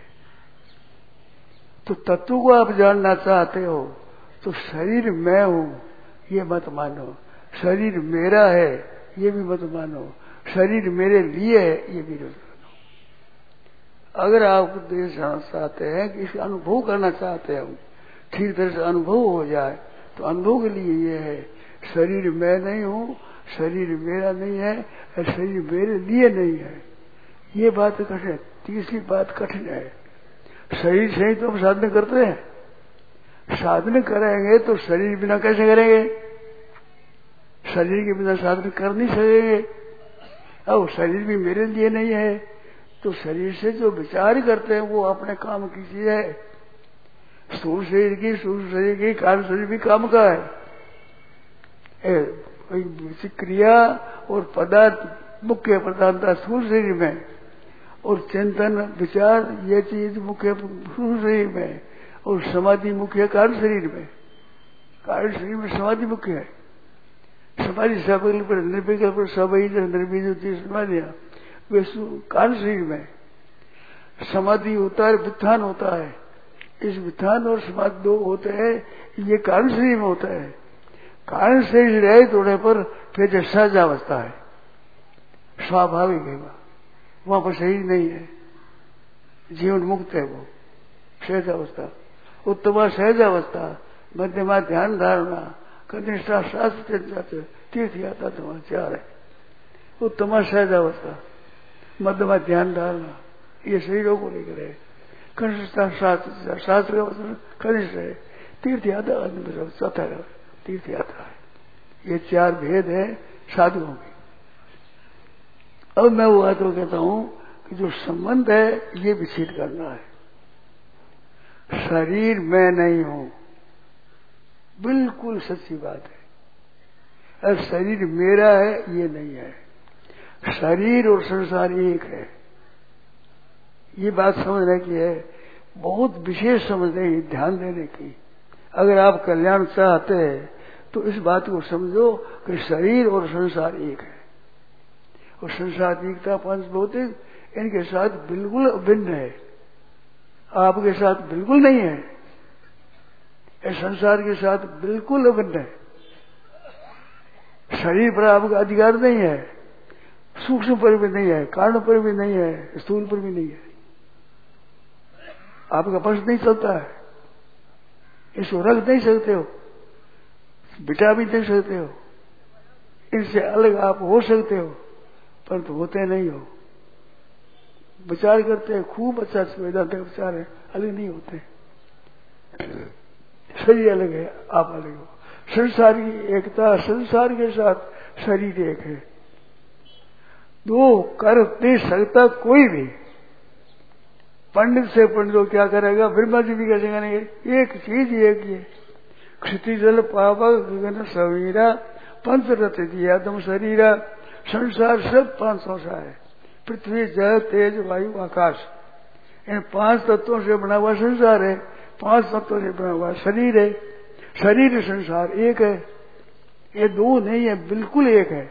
S1: तो तत्व को आप जानना चाहते हो तो शरीर मैं हूं ये मत मानो, शरीर मेरा है ये भी मत मानो, शरीर मेरे लिए है ये भी मत मानो। अगर आप उपदेश जानना चाहते हैं कि इसका अनुभव करना चाहते हो, ठीक तरह से अनुभव हो जाए, तो अनुभव के लिए ये है, शरीर मैं नहीं हूं, शरीर मेरा नहीं है, और शरीर मेरे लिए नहीं है। ये बात कठिन है। तीसरी बात कठिन है, शरीर से ही तो हम साधन करते हैं, साधन करेंगे तो शरीर बिना कैसे करेंगे? शरीर के बिना साधन कर नहीं सकेंगे। अब शरीर भी मेरे लिए नहीं है, तो शरीर से जो विचार करते हैं वो अपने काम की चीज है। स्थूल शरीर की, सूक्ष्म शरीर की, कारण शरीर भी काम का है। क्रिया और पदार्थ मुख्य प्रधानता स्थूल शरीर में, और चिंतन विचार ये चीज मुख्य स्थूल शरीर में, और समाधि मुख्य कारण शरीर में। कारण शरीर में समाधि मुख्य है। समाधि सब निर्विकल्प सब ही निर्बीज होती है समाधियां, वे कारण शरीर में। समाधि होता है, वित्थान होता है। इस वित्थान और समाधि दो होते हैं, ये कारण शरीर में होता है। कारण शरीर रहित होने पर फिर जो सहजावस्था है, स्वाभाविक है, वहां पर शरीर नहीं है, जीवन मुक्त है, वो सहजावस्था। उत्तमा सहजावस्था, मध्यमा ध्यान धारणा, कनिष्ठा शास्त्र तीर्थ यात्रा तुम्हारा चार है। उत्तमा सहजावस्था, मध्यमा ध्यान धारणा, ये शरीरों को लेकर है। कनिष्ठ शास्त्र शास्त्र का वचन कनिष्ठ है, तीर्थ यात्रा आदमी चौथा तीर्थ यात्रा है। ये चार भेद है साधुओं के। अब मैं वो बात को कहता हूं कि जो संबंध है ये विच्छेद करना है। शरीर मैं नहीं हूं, बिल्कुल सच्ची बात है। अब शरीर मेरा है ये नहीं है। शरीर और संसार एक है, ये बात समझने की है, बहुत विशेष समझने की, ध्यान देने की। अगर आप कल्याण चाहते हैं तो इस बात को समझो कि शरीर और संसार एक है, और संसार एकता पंच भौतिक इनके साथ बिल्कुल अभिन्न है, आपके साथ बिल्कुल नहीं है। इस संसार के साथ बिल्कुल अभिन्न है। शरीर पर आपका अधिकार नहीं है, सूक्ष्म पर भी नहीं है, कारण पर भी नहीं है, स्थूल पर भी नहीं है। आपका पक्ष नहीं चलता है, इसको रख नहीं सकते हो, बिटा भी दे सकते हो, इनसे अलग आप हो सकते हो, परंतु तो होते नहीं हो। विचार करते हैं खूब अच्छा वेदांत विचार है, अलग नहीं होते। शरीर अलग है, आप अलग हो। संसार की एकता, संसार के साथ शरीर एक है। दो कर नहीं सकता कोई भी। पंडित से पंडित क्या करेगा, ब्रह्मा जी भी कैसे करेंगे, एक चीज एक ये क्षिति जल पावक गगन सवीरा पंचरथ दिया तुम शरीरा। संसार सब पांच सौ सा है, पृथ्वी जल तेज वायु आकाश, इन पांच तत्वों से बना हुआ संसार है, पांच तत्वों से बना हुआ शरीर है। शरीर संसार एक है, ये दो नहीं है, बिल्कुल एक है।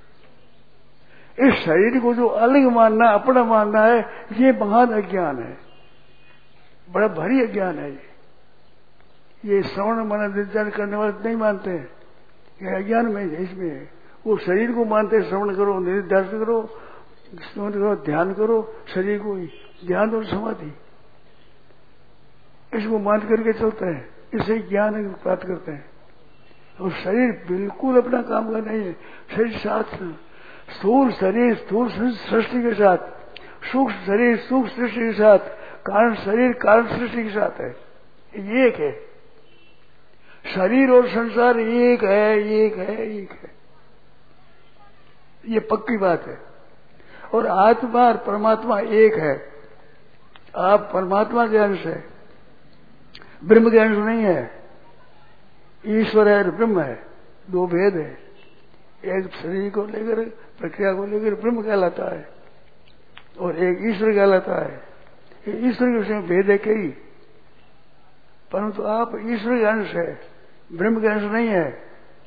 S1: इस शरीर को जो अलग मानना, अपना मानना है, ये महान अज्ञान है, बड़ा भारी अज्ञान है। ये ये श्रवण मनन निधान करने वाले नहीं मानते हैं, ये अज्ञान में इसमें है। वो शरीर को मानते, श्रवण करो, निधान करो, स्मरण करो, ध्यान करो, शरीर को ही ध्यान और समाधि, इसको मान करके चलते हैं, इससे ज्ञान प्राप्त करते हैं। और शरीर बिल्कुल अपना काम का नहीं है। शरीर साथ, स्थूल शरीर स्थूल सृष्टि के साथ, सूक्ष्म शरीर सूक्ष्म सृष्टि के साथ, कारण शरीर कारण सृष्टि के साथ है, ये एक है। शरीर और संसार एक है, एक है, एक है, ये पक्की बात है। और आत्मा और परमात्मा एक है। आप परमात्मा के अंश है, ब्रह्म के अंश नहीं है। ईश्वर है और ब्रह्म है, दो भेद है। एक शरीर को लेकर प्रक्रिया को लेकर ब्रह्म कहलाता है, और एक ईश्वर कहलाता है। ये ईश्वर के विषय में भेद है कई, परंतु आप ईश्वर के अंश है, ब्रह्म के अंश नहीं है।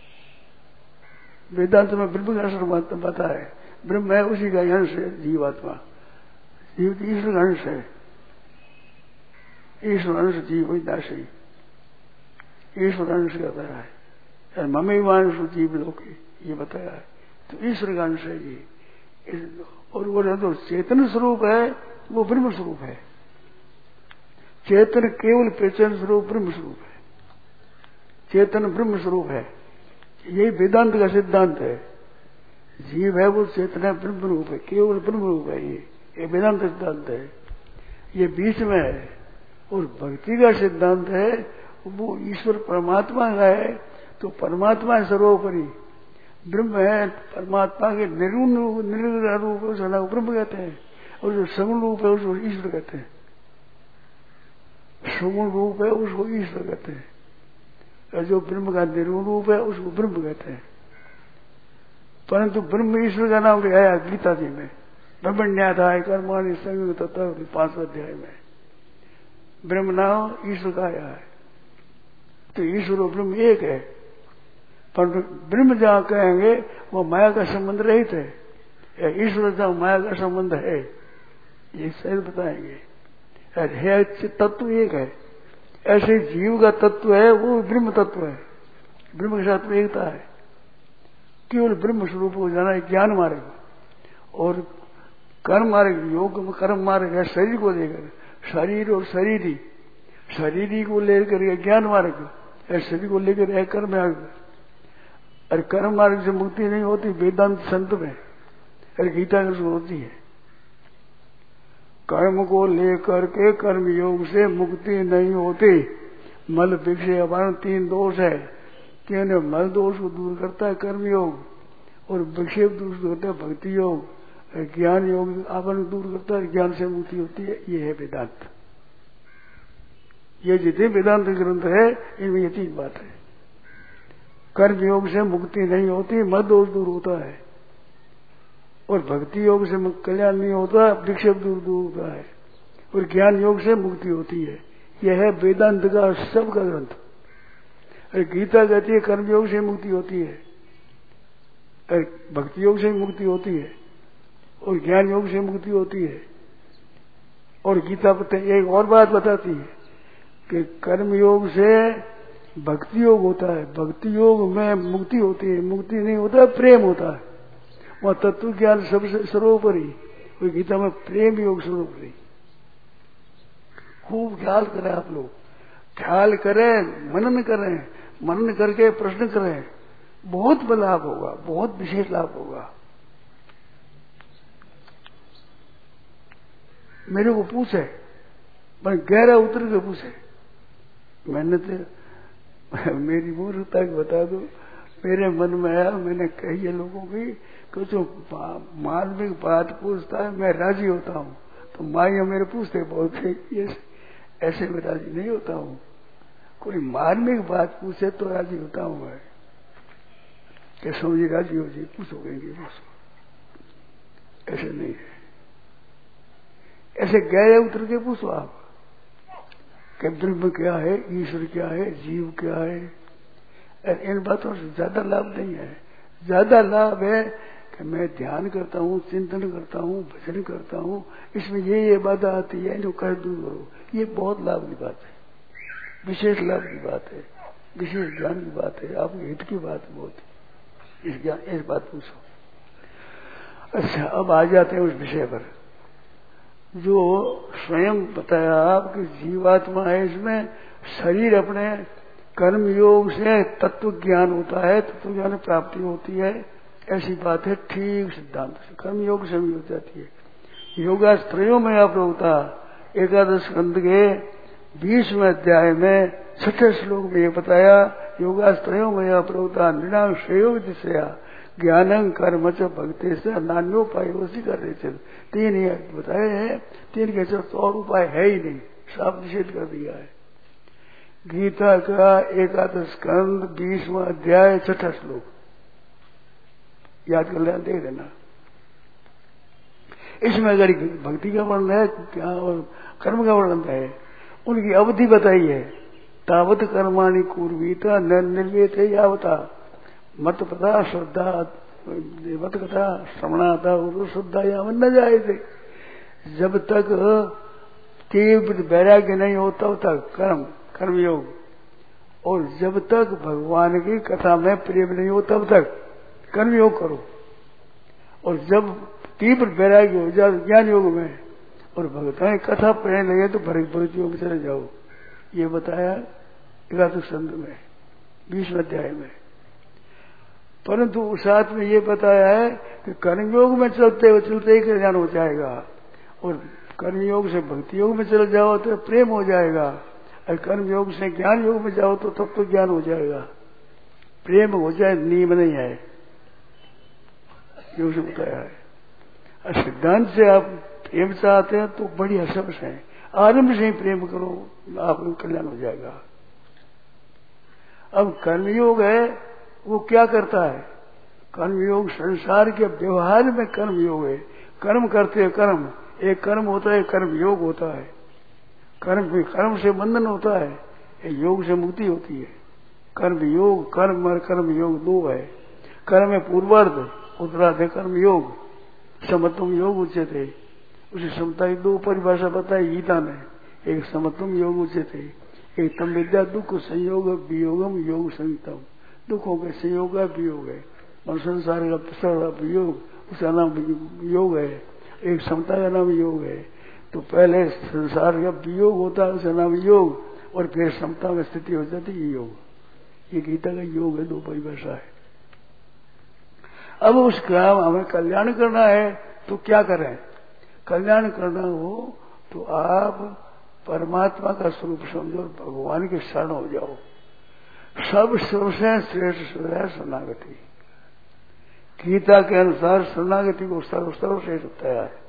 S1: वेदांत में ब्रह्म का अंश पता है, ब्रह्म है उसी का अंश है जीवात्मा। जीव ईश्वर का अंश है, ईश्वर अंश जीव विनाशी, ईश्वर अंश कहता है। मम्मी वांश जीव लोग ये बताया है, तो ईश्वर का अंश है ये। और वो जो चेतन स्वरूप है वो ब्रह्म स्वरूप है। चेतन केवल पहचान स्वरूप ब्रह्म स्वरूप है, चेतन ब्रह्म स्वरूप है। यही वेदांत का सिद्धांत है। जीव है वो चेतन है, ब्रह्म रूप है, केवल ब्रह्म रूप है। ये ये वेदांत सिद्धांत है, ये बीच में है। और भक्ति का सिद्धांत है वो ईश्वर परमात्मा का है, तो परमात्मा है सर्वोपरि, ब्रह्म है। परमात्मा के निर्गुण निर्गुण रूप है उसको ब्रह्म कहते हैं, और जो सगुण रूप है उसको ईश्वर कहते हैं। सगुण रूप है उसको ईश्वर कहते हैं, और जो ब्रह्म का निर्गुण रूप है उसको ब्रह्म कहते हैं। परंतु ब्रह्म ईश्वर का नाम भी आया गीता जी में, ब्रह्मण्याध्याय कर्माणि संयुक्त तत्व पांचवें अध्याय में ब्रह्म नाम ईश्वर का आया है। तो ईश्वर और ब्रह्म एक है, पर ब्रह्म जहां कहेंगे वो माया का संबंध रहित है, ईश्वर जहां माया का संबंध है ये शायद बताएंगे। है तत्व एक है, ऐसे जीव का तत्व है वो ब्रह्म तत्व है, ब्रह्म के साथ में एकता है। केवल ब्रह्म स्वरूप को जाना है ज्ञान मार्ग, और कर्म मार्ग योग कर्म मार्ग है शरीर को लेकर, शरीर और शरीरी, शरीरी को लेकर ज्ञान मार्ग, शरीर को लेकर है कर्म मार्ग। और कर्म मार्ग से मुक्ति नहीं होती वेदांत संत में, और गीता में होती है। कर्म को लेकर के कर्म योग से मुक्ति नहीं होती। मल विक्षेप अवर्ण तीन दोष है कि मल दोष को दूर करता है कर्म योग और विक्षेप दूर करता है भक्ति योग, ज्ञान योग आवरण दूर करता है, ज्ञान से मुक्ति होती है। ये है वेदांत। ये जितने वेदांत ग्रंथ है इनमें ये तीन बात है। कर्म योग से मुक्ति नहीं होती, मल दोष दूर होता है, और भक्ति योग से कल्याण नहीं होता, विक्षेप दूर दूर होता है, और ज्ञान योग से मुक्ति होती है। यह है वेदांत का सबका ग्रंथ। अरे गीता कहती है कर्म योग से मुक्ति होती है, भक्ति योग से मुक्ति होती है, और ज्ञान योग से मुक्ति होती है। और गीता एक और बात बताती है कि कर्म योग से भक्ति योग होता है, भक्ति योग में मुक्ति होती है, मुक्ति नहीं होता प्रेम होता है। वह तत्व ज्ञान सबसे सर्वोपरि, कोई गीता में प्रेम योग सर्वोपरि। खूब ख्याल करें आप लोग, ख्याल करें, मनन करें, मनन करके प्रश्न करें, बहुत लाभ होगा, बहुत विशेष लाभ होगा। मेरे को पूछे, मैं गहरा उतर के पूछे, मैंने तो मेरी मूर्खता की बता दो, मेरे मन में आया, मैंने कही है लोगों की कि जो मार्मिक बात पूछता है मैं राजी होता हूँ। तो माइया मेरे पूछते बहुत है, ये ऐसे में राजी नहीं होता हूँ। कोई मार्मिक बात पूछे तो राजी होता हूँ मैं। कैसे जी राजी हो जी, पूछोगे पूछो, ऐसे नहीं है। ऐसे गहरे उतर के पूछो आप कि ब्रह्म क्या है, ईश्वर क्या है, जीव क्या है। इन बातों से ज्यादा लाभ नहीं है। ज्यादा लाभ है कि मैं ध्यान करता हूँ, चिंतन करता हूँ, भजन करता हूँ, इसमें ये ये बाधा आती है, इनको कर दूर करो। ये बहुत लाभ की बात है, विशेष लाभ की बात है, विशेष ज्ञान की बात है, आपके हित की बात है बहुत। इस ज्ञान इस बात पूछो। अच्छा, अब आ जाते हैं उस विषय पर जो स्वयं बताया आपकी जीवात्मा है। इसमें शरीर अपने कर्म योग से तत्व ज्ञान होता है, तत्व ज्ञान प्राप्ति होती है, ऐसी बात है। ठीक सिद्धांत से कर्म योग से भी हो जाती है। योगास्त्रयों में आप होता एकादश स्कंद के बीसवें अध्याय में छठे श्लोक में ये बताया, योगास्त्रयों में आप होता निर्णाम श्रेयोग दिशया ज्ञानं कर्म च भक्ति से नान्योपाय उसी कर रहे थे। तीन ही बताए हैं, तीन के साथ और उपाय है ही नहीं, साफ निषेध कर दिया है। गीता का एकादश स्कंद बीसवां अध्याय छठा श्लोक याद कर लेना, देख देना। इसमें अगर भक्ति का वर्णन है क्या और कर्म का वर्णन है, उनकी अवधि बताई है। तावत कर्माणि कुर्वीता न निर्वेत यावता मत पता श्रद्धा मत कथा श्रवणाता श्रद्धा या न जाए थे। जब तक तीव्र वैराग्य नहीं हो तब तक कर्म कर्मयोग, और जब तक भगवान की कथा में प्रेम नहीं हो तब तक कर्मयोग करो, और जब तीव्र वैराग्य हो जाए ज्ञान योग में और भगवान की कथा पढ़ने लगे तो भक्ति योग में चले जाओ। ये बताया एकादश स्कंद में बीसवें अध्याय में। परंतु साथ में ये बताया है कि कर्मयोग में चलते हुए चलते ही कल्याण हो जाएगा, और कर्मयोग से भक्ति योग में चले जाओ तो प्रेम हो जाएगा, और कर्मयोग से ज्ञान योग में जाओ तो तब तो ज्ञान हो जाएगा। प्रेम हो जाए नियम नहीं है, ये उसे बताया है। और सिद्धांत से आप प्रेम चाहते हैं तो बढ़िया सबस है, आरंभ से ही प्रेम करो, आपको कल्याण हो जाएगा। अब कर्मयोग है, वो क्या करता है? कर्मयोग संसार के व्यवहार में कर्मयोग है। कर्म करते हैं, कर्म एक कर्म होता है, कर्म योग होता है। कर्म कर्म से बंधन होता है, योग से मुक्ति होती है। कर्म योग, कर्म और कर्म योग दो है। कर्म में पूर्वार्ध, उत्तरार्ध कर्म योग, समत्वम योग उच्यते। उसे समता की दो परिभाषा बताई गीता ने। एक समत्वम योग उच्यते, एक तम विद्या दुख संयोग वियोगम योग संयुक्तम। दुखों के संयोग का वियोग है, और संसार का वियोग, उसका नाम योग है। एक समता का नाम योग है। तो पहले संसार का वियोग होता है, उसका नाम योग, और फिर समता में स्थिति हो जाती है योग। ये गीता का योग है, दो परिभाषा है। अब उसका हमें कल्याण करना है तो क्या करें? कल्याण करना हो तो आप परमात्मा का स्वरूप समझो, भगवान के शरण हो जाओ। सब सबसे श्रेष्ठ है शरणागति। गीता के अनुसार शरणागति को सर्व सर्वश्रेष्ठ बताया है।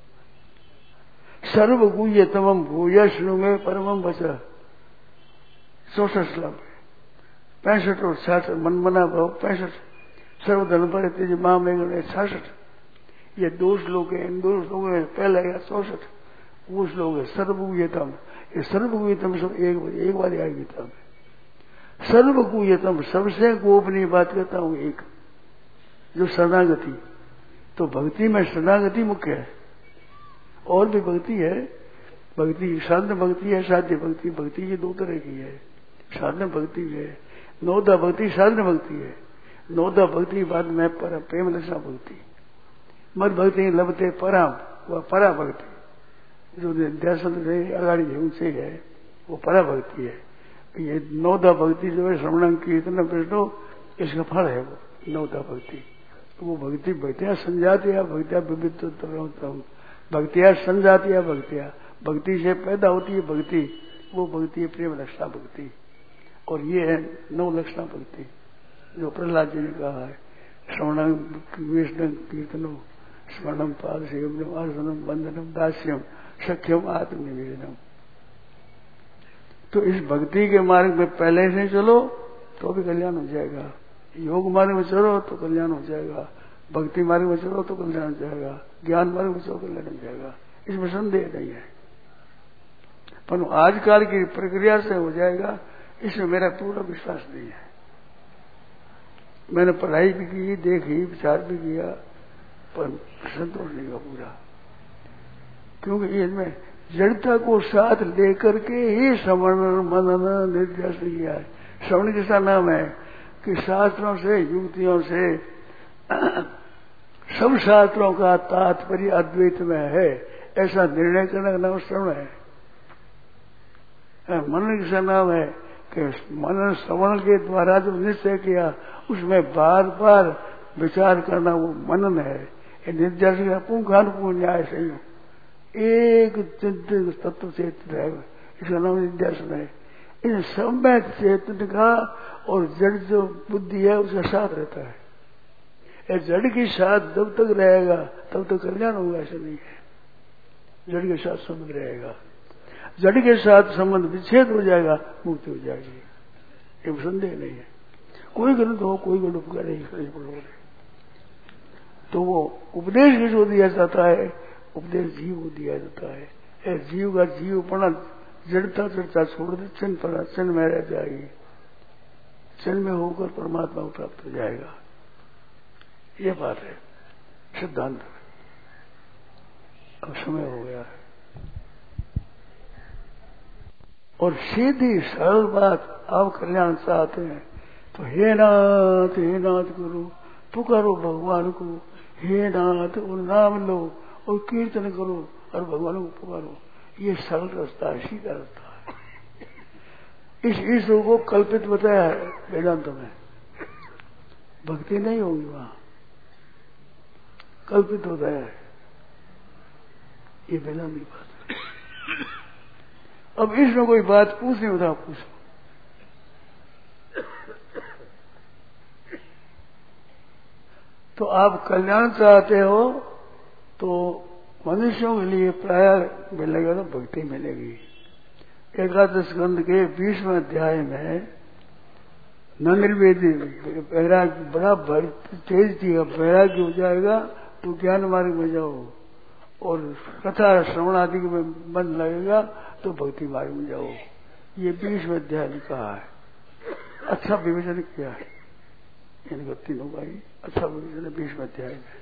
S1: सर्व गुह्यतमम भूय श्रृणु में परमम वचः, चौसठ श्लोक पैंसठ और छाछठ, मन मना भाव पैंसठ, सर्वधर्म पर तेज मां में छाछठ। ये दो श्लोक है। इन दो श्लोकों में पहला या चौसठ वो श्लोक है सर्वगुह्यतम। ये सर्वगुह्यतम सब एक एक बार आएगी गीता में। सर्वगुह्यतम सबसे गोपनीय बात कहता हूं एक, जो शरणागति। तो भक्ति में शरणागति मुख्य है। और भी भक्ति है, भक्ति साधन भक्ति है, साध्य भक्ति। भक्ति ये दो तरह की है। साधन भक्ति है, नौदा भक्ति साधन भक्ति है। नौदा भक्ति के बाद में पर प्रेम लक्षणा भक्ति, मद भक्ति लभते पराम, वह परा भक्ति जो दर्शन अगाड़ी ऊंचे है वो परा भक्ति है। ये नौदा भक्ति जो है श्रवण कीर्तन विष्णु, इसका फल है वो नौदा भक्ति। वो भक्ति भक्तियां संजातिया भक्तियां विविध भक्तियां संजातिया भक्तियां, भक्ति से पैदा होती है भक्ति, वो भक्ति है प्रेम लक्षणा भक्ति। और ये है नौ लक्षणा भक्ति जो प्रहलाद जी ने कहा है। श्रवणम विष्णु कीर्तनम स्मरणम पाद सेवनम आसनम बंधनम दास्यम सख्यम आत्मनिवेदनम। तो इस भक्ति के मार्ग में पहले से चलो तो भी कल्याण हो जाएगा। योग मार्ग में चलो तो कल्याण हो जाएगा, भक्ति मार्ग में चलो तो कल्याण हो जाएगा, ज्ञान मार्ग में चलो कल्याण हो जाएगा, इसमें संदेह नहीं है। पर आजकल की प्रक्रिया से हो जाएगा, इसमें मेरा पूरा विश्वास नहीं है। मैंने पढ़ाई भी की, देखी, विचार भी किया, पर संतोष नहीं का पूरा। क्योंकि इनमें जड़ता को साथ लेकर के ही श्रवण मनन निर्देश किया है। श्रवण जैसा नाम है कि शास्त्रों से युक्तियों से सब शास्त्रों का तात्पर्य अद्वैत में है, ऐसा निर्णय करने का नाम श्रवण है। मनन जैसा नाम है कि मनन श्रवण के द्वारा जो निश्चय किया उसमें बार बार विचार करना वो मनन है। निर्देश का पुंखानुपुंख न्याय सही हो, एक चिंतन तत्व चेतन है, इसका नाम निर्देशन है। इन सब में चेतन का और जड़ जो बुद्धि है उसका साथ रहता है। ये जड़ के साथ जब तक रहेगा तब तक कल्याण होगा, ऐसा नहीं है। जड़ के साथ संबंध रहेगा, जड़ के साथ संबंध विच्छेद हो जाएगा, मुक्ति हो जाएगी, ये संदेह नहीं है। कोई ग्रंथ हो, कोई ग्रंथ उपकार नहीं, तो वो उपदेश किसको दिया जाता है? उपदेश जीव को दिया जाता है। जीव का जीवपना जड़ता जड़ता छोड़ दे, चिन्ह पड़ा चिन्ह में रह जाएगी, चिन्ह में होकर परमात्मा को प्राप्त हो जाएगा। ये बात है सिद्धांत। अब समय हो गया है और सीधी सरल बात, आप कल्याण चाहते हैं तो हे नाथ हे नाथ गुरु पुकारो भगवान को, हे नाथ और नाम लो और कीर्तन करो और भगवान को पुकारो। ये सरल रास्ता है, सीधा रास्ता है। इस ईश्वर को कल्पित बताया है वेदांत में, भक्ति नहीं होगी वहां, कल्पित होता है। ये वेदांत की बात है। अब इसमें कोई बात पूछनी होता पूछो। तो आप कल्याण चाहते हो तो मनुष्यों के लिए प्राय मिलेगा तो भक्ति मिलेगी। एकादश स्कंद के बीसवें अध्याय में नंदवेदी वैराग्य बड़ा तेज दिया, वैराग्य हो जाएगा तो ज्ञान मार्ग में जाओ, और कथा श्रवण आदि में मन लगेगा तो भक्ति मार्ग में जाओ। ये बीसवें अध्याय में कहा है। अच्छा विवेचन किया है इनको तीनों का ही, अच्छा विवेचन बीसवें अध्याय में।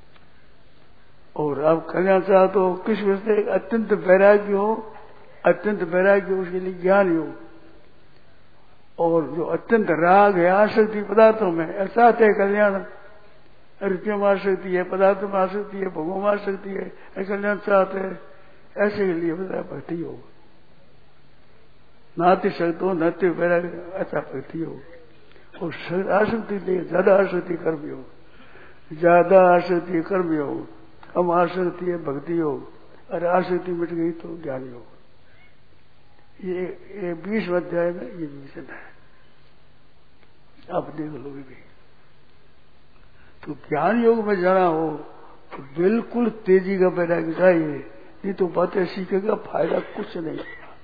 S1: और आप कल्याण चाह तो किस विषय अत्यंत वैराग्य हो, अत्यंत वैराग्य उसके लिए ज्ञान हो, और जो अत्यंत राग है आसक्ति पदार्थों में, ऐसा है कल्याण रुपये में आसक्ति है, पदार्थों में आसक्ति है, भोगों में आसक्ति है, कल्याण चाहते हैं, ऐसे के लिए बताया भक्ति हो। नाति शक्त हो नत्य वैराग्य, ऐसा भक्ति हो। और आसक्ति लिए ज्यादा आसक्ति कर्म योग, ज्यादा आसक्ति कर्म योग, कम आसक्ति है भक्ति योग, और आसक्ति मिट गई तो ज्ञान योग। ये ये बीसवें अध्याय में ये विवरण है, आप देख लोगे भी। तो ज्ञान योग में जाना हो तो बिल्कुल तेजी का वैराग्य चाहिए, नहीं तो बातें सीखेगा फायदा कुछ नहीं।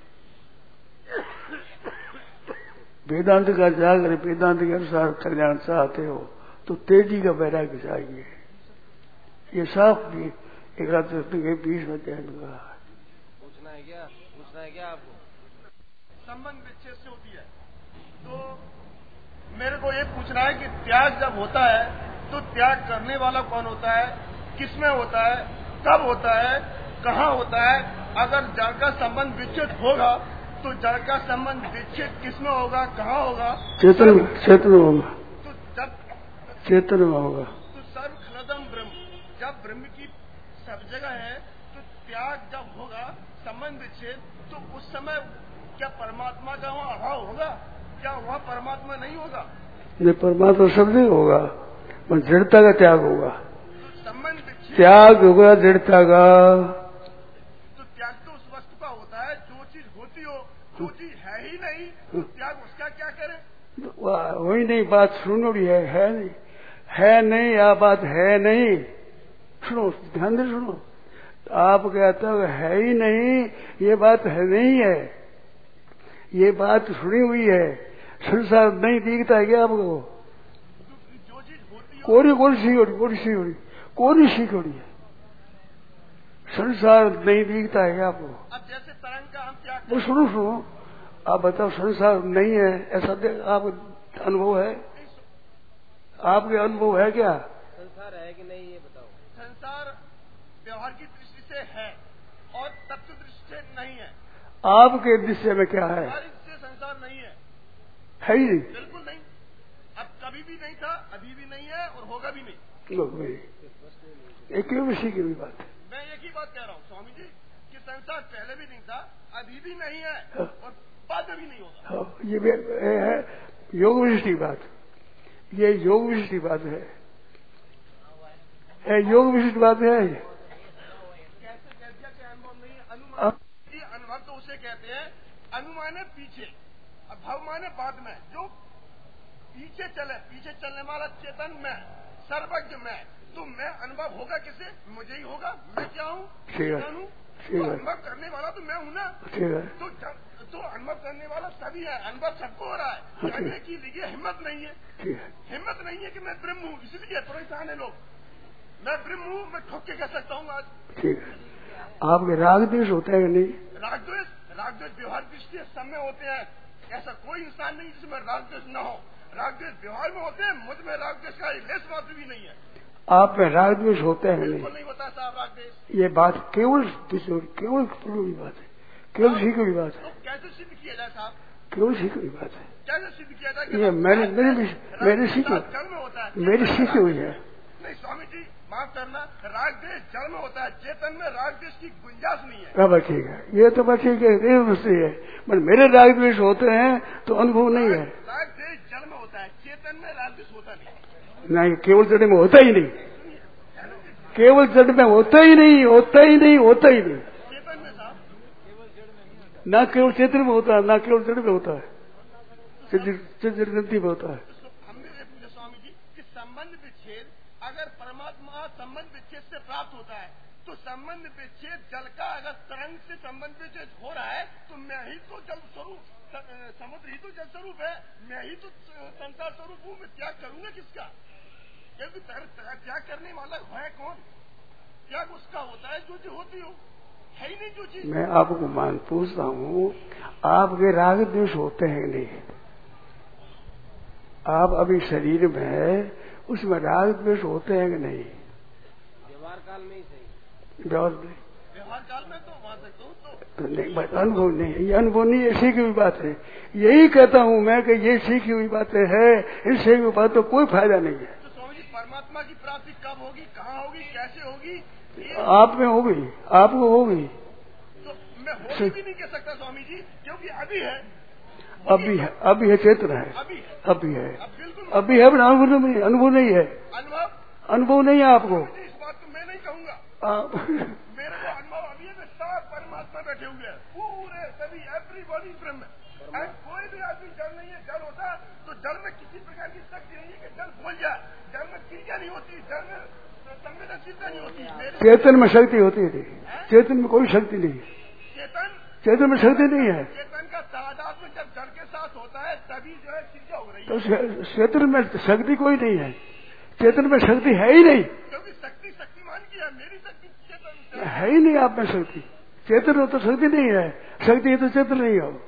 S1: वेदांत का जागर वेदांत के अनुसार कल्याण चाहते हो तो तेजी का वैराग्य चाहिए। ये साफ भी एक रात के बीस में अध्याय में कहा है।
S2: पूछना है क्या पूछना है क्या आपको?
S3: संबंध विच्छेद से होती है तो मेरे को ये पूछना है कि त्याग जब होता है तो त्याग करने वाला कौन होता है, किसमें होता है, कब होता है, कहाँ होता है? अगर जड़ का संबंध विच्छेद होगा तो जड़ का संबंध विच्छेद किसमें होगा, कहाँ होगा?
S1: चेतन में, चेतन में होगा।
S3: तो जब
S1: चेतन में होगा
S3: तो सर्व खलदम ब्रह्म, जब ब्रह्म की सब जगह है तो त्याग जब होगा संबंध विच्छेद, तो उस समय क्या परमात्मा का वहाँ अभाव होगा? क्या वहाँ परमात्मा नहीं होगा?
S1: नहीं, परमात्मा सब नहीं होगा, पर दृढ़ता का त्याग होगा।
S3: तो संबंध विच्छेद
S1: त्याग होगा दृढ़ता का।
S3: तो त्याग तो उस वस्तु का होता है जो चीज होती हो, जो चीज है ही नहीं तो त्याग उसका क्या करे?
S1: वही नहीं बात सुनोड़ी है, है नहीं है नहीं या बात है नहीं। सुनो, ध्यान से सुनो। आप कहते हो है ही नहीं, ये बात है नहीं है, ये बात सुनी हुई है। संसार नहीं दिखता है क्या आपको?
S3: जो चीज होती हो
S1: कोरी कोरी सीखोड़ी कोरी सीखोड़ी कोरी सीखोड़ी है। संसार नहीं दिखता है क्या आपको?
S3: अब जैसे तरंग का हम त्याग
S1: वो सुनो सुनो, आप बताओ संसार नहीं है ऐसा आप अनुभव है? आपके अनुभव है क्या?
S2: संसार है कि नहीं ये बताओ।
S3: संसार व्यवहार की दृष्टि से है और तत्व दृष्टि से नहीं है।
S1: आपके दृश्य में क्या है?
S3: हमारी दृष्टि से संसार नहीं है,
S1: है ही नहीं,
S3: बिल्कुल नहीं। अब कभी भी नहीं था, अभी भी नहीं है और होगा भी नहीं।
S1: एक विषय की भी बात है।
S3: मैं एक ही बात कह रहा हूँ स्वामी जी कि संसार पहले भी नहीं था, अभी भी नहीं है और बाद में भी नहीं होगा।
S1: ये भी है योग विशिष्ट की बात, ये योग विशिष्ट की बात है, है योग विशिष्ट बात है।
S3: कैसे कैसे के अनुभव नहीं है? अनुमान अनुभव तो उसे कहते हैं, अनुमान पीछे, अभाव माने बाद में, जो पीछे चले, पीछे चलने वाला चेतन मैं, सर्वज्ञ मैं। तो मैं अनुभव होगा किसे? मुझे ही होगा। मैं क्या हूँ? चेतन हूँ। तो अनुभव करने वाला तो मैं हूँ ना। तो तो अनुभव करने वाला सभी है, अनुभव सबको हो रहा है। कहने की लिए हिम्मत नहीं है, हिम्मत नहीं है कि मैं ब्रह्म हूँ, इसलिए परेशान है लोग। मैं ब्रह्म हूँ, मैं ठोक के कह सकता हूँ आज।
S1: ठीक है, आपके राग द्वेष होते हैं नहीं?
S3: राग द्वेष राग द्वेष व्यवहार दृष्टि सब में होते हैं। ऐसा कोई इंसान नहीं जिसमें राग द्वेष न हो। राग द्वेष व्यवहार में होते हैं, मुझ में राग द्वेष का लेस मात्र भी नहीं है।
S1: आप में राग द्वेष होते हैं
S3: बिल्कुल नहीं होता साहब राग द्वेष।
S1: ये बात केवल केवल पूरी बात है, केवल सीखी हुई बात है।
S3: तो कैसे सिद्ध किया जाए साहब?
S1: केवल सीखी हुई बात है।
S3: कैसे सिद्ध किया जाए?
S1: ये मैंने मैंने मेरी सीखी
S3: में होता है,
S1: मेरी सीखी हुई है।
S3: नहीं स्वामी जी माफ करना, राग द्वेष जड़ में होता है, चेतन में राग द्वेष की गुंजाइश नहीं है।
S1: हाँ ठीक है, ये तो बात ठीक है, ये दूसरी है। पर मेरे राग द्वेष होते हैं तो अनुभव नहीं है।
S3: राग द्वेष जड़ में होता है, चेतन में राग द्वेष होता नहीं।
S1: नहीं, केवल जड़ में होता ही नहीं, केवल जड़ में होता ही नहीं, होता ही नहीं, होता ही नहीं।
S3: चेतन में साहब केवल जड़ में
S1: ना केवल चेतन में होता है, ना केवल जड़ में होता है, ग्रंथि में होता है।
S3: हमने ये पूछा स्वामी जी कि संबंध विच्छेद अगर परमात्मा संबंध विच्छेद से प्राप्त होता है तो संबंध विच्छेद जल का अगर तरंग से संबंध विच्छेद हो रहा है तो मैं ही तो जल स्वरूप, समुद्र ही तो जल स्वरूप है, मैं ही तो संसार स्वरूप हूँ। मैं त्याग करूंगा किसका? क्योंकि त्याग करने वाला है कौन? त्याग उसका होता है जो जो होती हो, है ही नहीं जो चीज।
S1: मैं आपको मान पूछता हूँ, आपके राग द्वेष होते हैं नहीं? आप अभी शरीर में उसमें राग द्वेष होते हैं कि नहीं?
S2: व्यवहार काल में ही सही।
S1: व्यवहार में
S3: व्यवहार काल में तो मान सकता हूँ तो
S1: नहीं, बात अनुभव नहीं है, ये अनुभव नहीं, ये सीखी हुई बात है। यही कहता हूँ मैं कि ये सीखी हुई बातें है, इस सीखी हुई बात तो कोई फायदा नहीं है।
S3: तो स्वामी जी परमात्मा की प्राप्ति कब होगी, कहाँ होगी, कैसे होगी?
S1: आप में होगी, आपको होगी।
S3: तो मैं होगी भी नहीं कह सकता स्वामी जी, क्योंकि अभी है,
S1: अभी है, अभी है, चेतन है,
S3: अभी है,
S1: अभी है,
S3: अब बिल्कुल
S1: अभी है, अनुभव नहीं, अनुभव नहीं है,
S3: अनुभव
S1: अनुभव नहीं है आपको।
S3: इस बात को मैं नहीं कहूंगा,
S1: आप
S3: मेरे को अनुभव अभी है, मैं ही ब्रह्म है। अगर कोई भी आदमी जल नहीं है, जल होता तो जल में किसी प्रकार की शक्ति नहीं है कि जल बोल जाए। जल में क्रिया नहीं होती, जल में संवेदनशीलता नहीं होती।
S1: चेतन में शक्ति होती है, चेतन में कोई शक्ति नहीं।
S3: चेतन
S1: चेतन में शक्ति नहीं है।
S3: चेतन का तादाद में जब जल के साथ होता है तभी जो है क्रिया हो रही है।
S1: तो चेतन में शक्ति कोई नहीं है, चेतन में शक्ति है ही नहीं।
S3: क्योंकि शक्ति शक्तिमान की है, मेरी शक्ति चेतन
S1: है ही नहीं आप में शक्ति। चेतन हो तो शक्ति नहीं है, शक्ति है तो चेतन नहीं हो।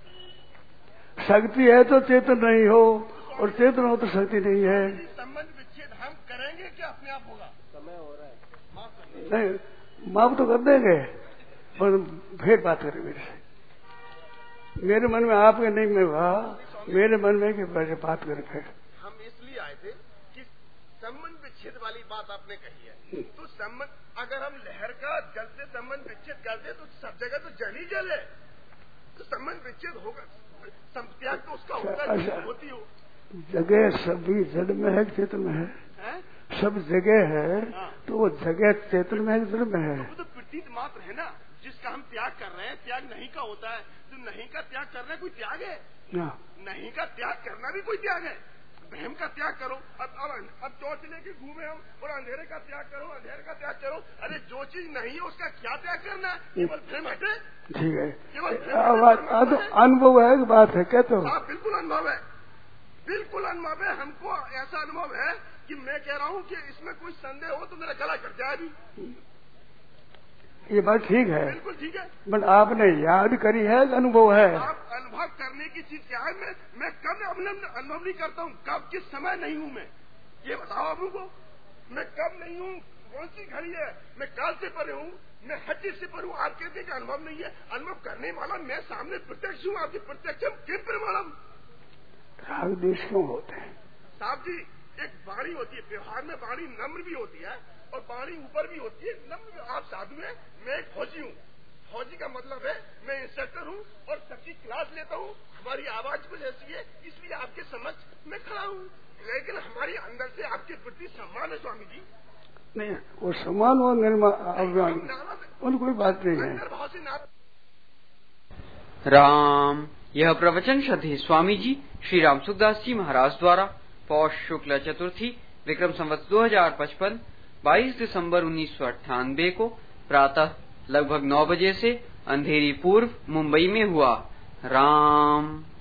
S1: शक्ति है तो चेतन नहीं हो, और चेतन हो तो शक्ति नहीं है।
S3: संबंध विच्छेद हम करेंगे क्या अपने आप होगा?
S2: समय हो रहा है,
S3: माफ कर
S1: नहीं, माफ तो कर देंगे, पर फिर बात करें मेरे से। मेरे मन में आपके नहीं में हुआ, मेरे मन में कि बात करके
S3: हम इसलिए आए थे कि संबंध विच्छेद वाली बात आपने कही है। तो संबंध, अगर हम लहर का जल से संबंध विच्छेद करते तो सब जगह तो जल ही जल है, तो संबंध विच्छेद होगा, त्याग तो उसका होगा
S1: अच्छा,
S3: होती हो।
S1: जगह सभी जड़ में है, चेतन में है,
S3: है?
S1: सब जगह है।
S3: हाँ।
S1: तो वो जगह चेतन में है, जड़ में है।
S3: तो वो तो प्रतीत मात्र है ना, जिसका हम त्याग कर रहे हैं। त्याग नहीं का होता है, जो नहीं का त्याग करना कोई त्याग है? नहीं का त्याग करना भी कोई त्याग है। भ्रम का त्याग करो, अब अब अब टॉर्च लेके घूमे हम, और अंधेरे का त्याग करो, अंधेरे का त्याग करो। अरे जो चीज नहीं है उसका क्या त्याग करना है? केवल भ्रम हटे।
S1: ठीक है,
S3: केवल
S1: अनुभव है कि बात है, कहते हो?
S3: हाँ, बिल्कुल अनुभव है, बिल्कुल अनुभव है। हमको ऐसा अनुभव है कि मैं कह रहा हूँ कि इसमें कोई संदेह हो तो मेरा गला कट जाए अभी।
S1: ये बात ठीक है,
S3: बिल्कुल ठीक है।
S1: बट आपने याद करी है, अनुभव है।
S3: आप अनुभव करने की चीज क्या है? मैं मैं कब अनुभव नहीं करता हूँ, कब किस समय नहीं हूँ मैं, ये बताओ आप लोगों को। मैं कब नहीं हूँ, कौन सी घड़ी है? मैं काल से परे हूँ, मैं हड्डी से पर हूँ। आप कहते हैं कि अनुभव नहीं है। अनुभव करने वाला मैं सामने प्रत्यक्ष हूँ, आपके प्रत्यक्ष किम प्रमाणम।
S1: राग द्वेष क्यों होते हैं
S3: साहब जी? एक वाणी होती है, व्यवहार में वाणी नम्र भी होती है और वाणी ऊपर भी होती है। नम्र आप साधु हैं, मैं एक फौजी हूँ। फौजी का मतलब है मैं इंस्ट्रक्टर हूँ और सबकी क्लास लेता हूँ। हमारी आवाज कुछ ऐसी है, इसलिए आपके समक्ष मैं खड़ा हूँ। लेकिन हमारी अंदर से आपके प्रति सम्मान है स्वामी जी।
S1: नहीं, वो सम्मान वो निर्माण, उन कोई बात नहीं है।
S3: अंदर भाव से नाराज।
S4: राम। यह प्रवचन श्रद्धेय स्वामी जी श्री राम सुखदास जी महाराज द्वारा पौष शुक्ल चतुर्थी विक्रम संवत दो हजार पचपन बाईस दिसंबर उन्नीस सौ अट्ठानबे को प्रातः लगभग नौ बजे से अंधेरी पूर्व मुंबई में हुआ। राम।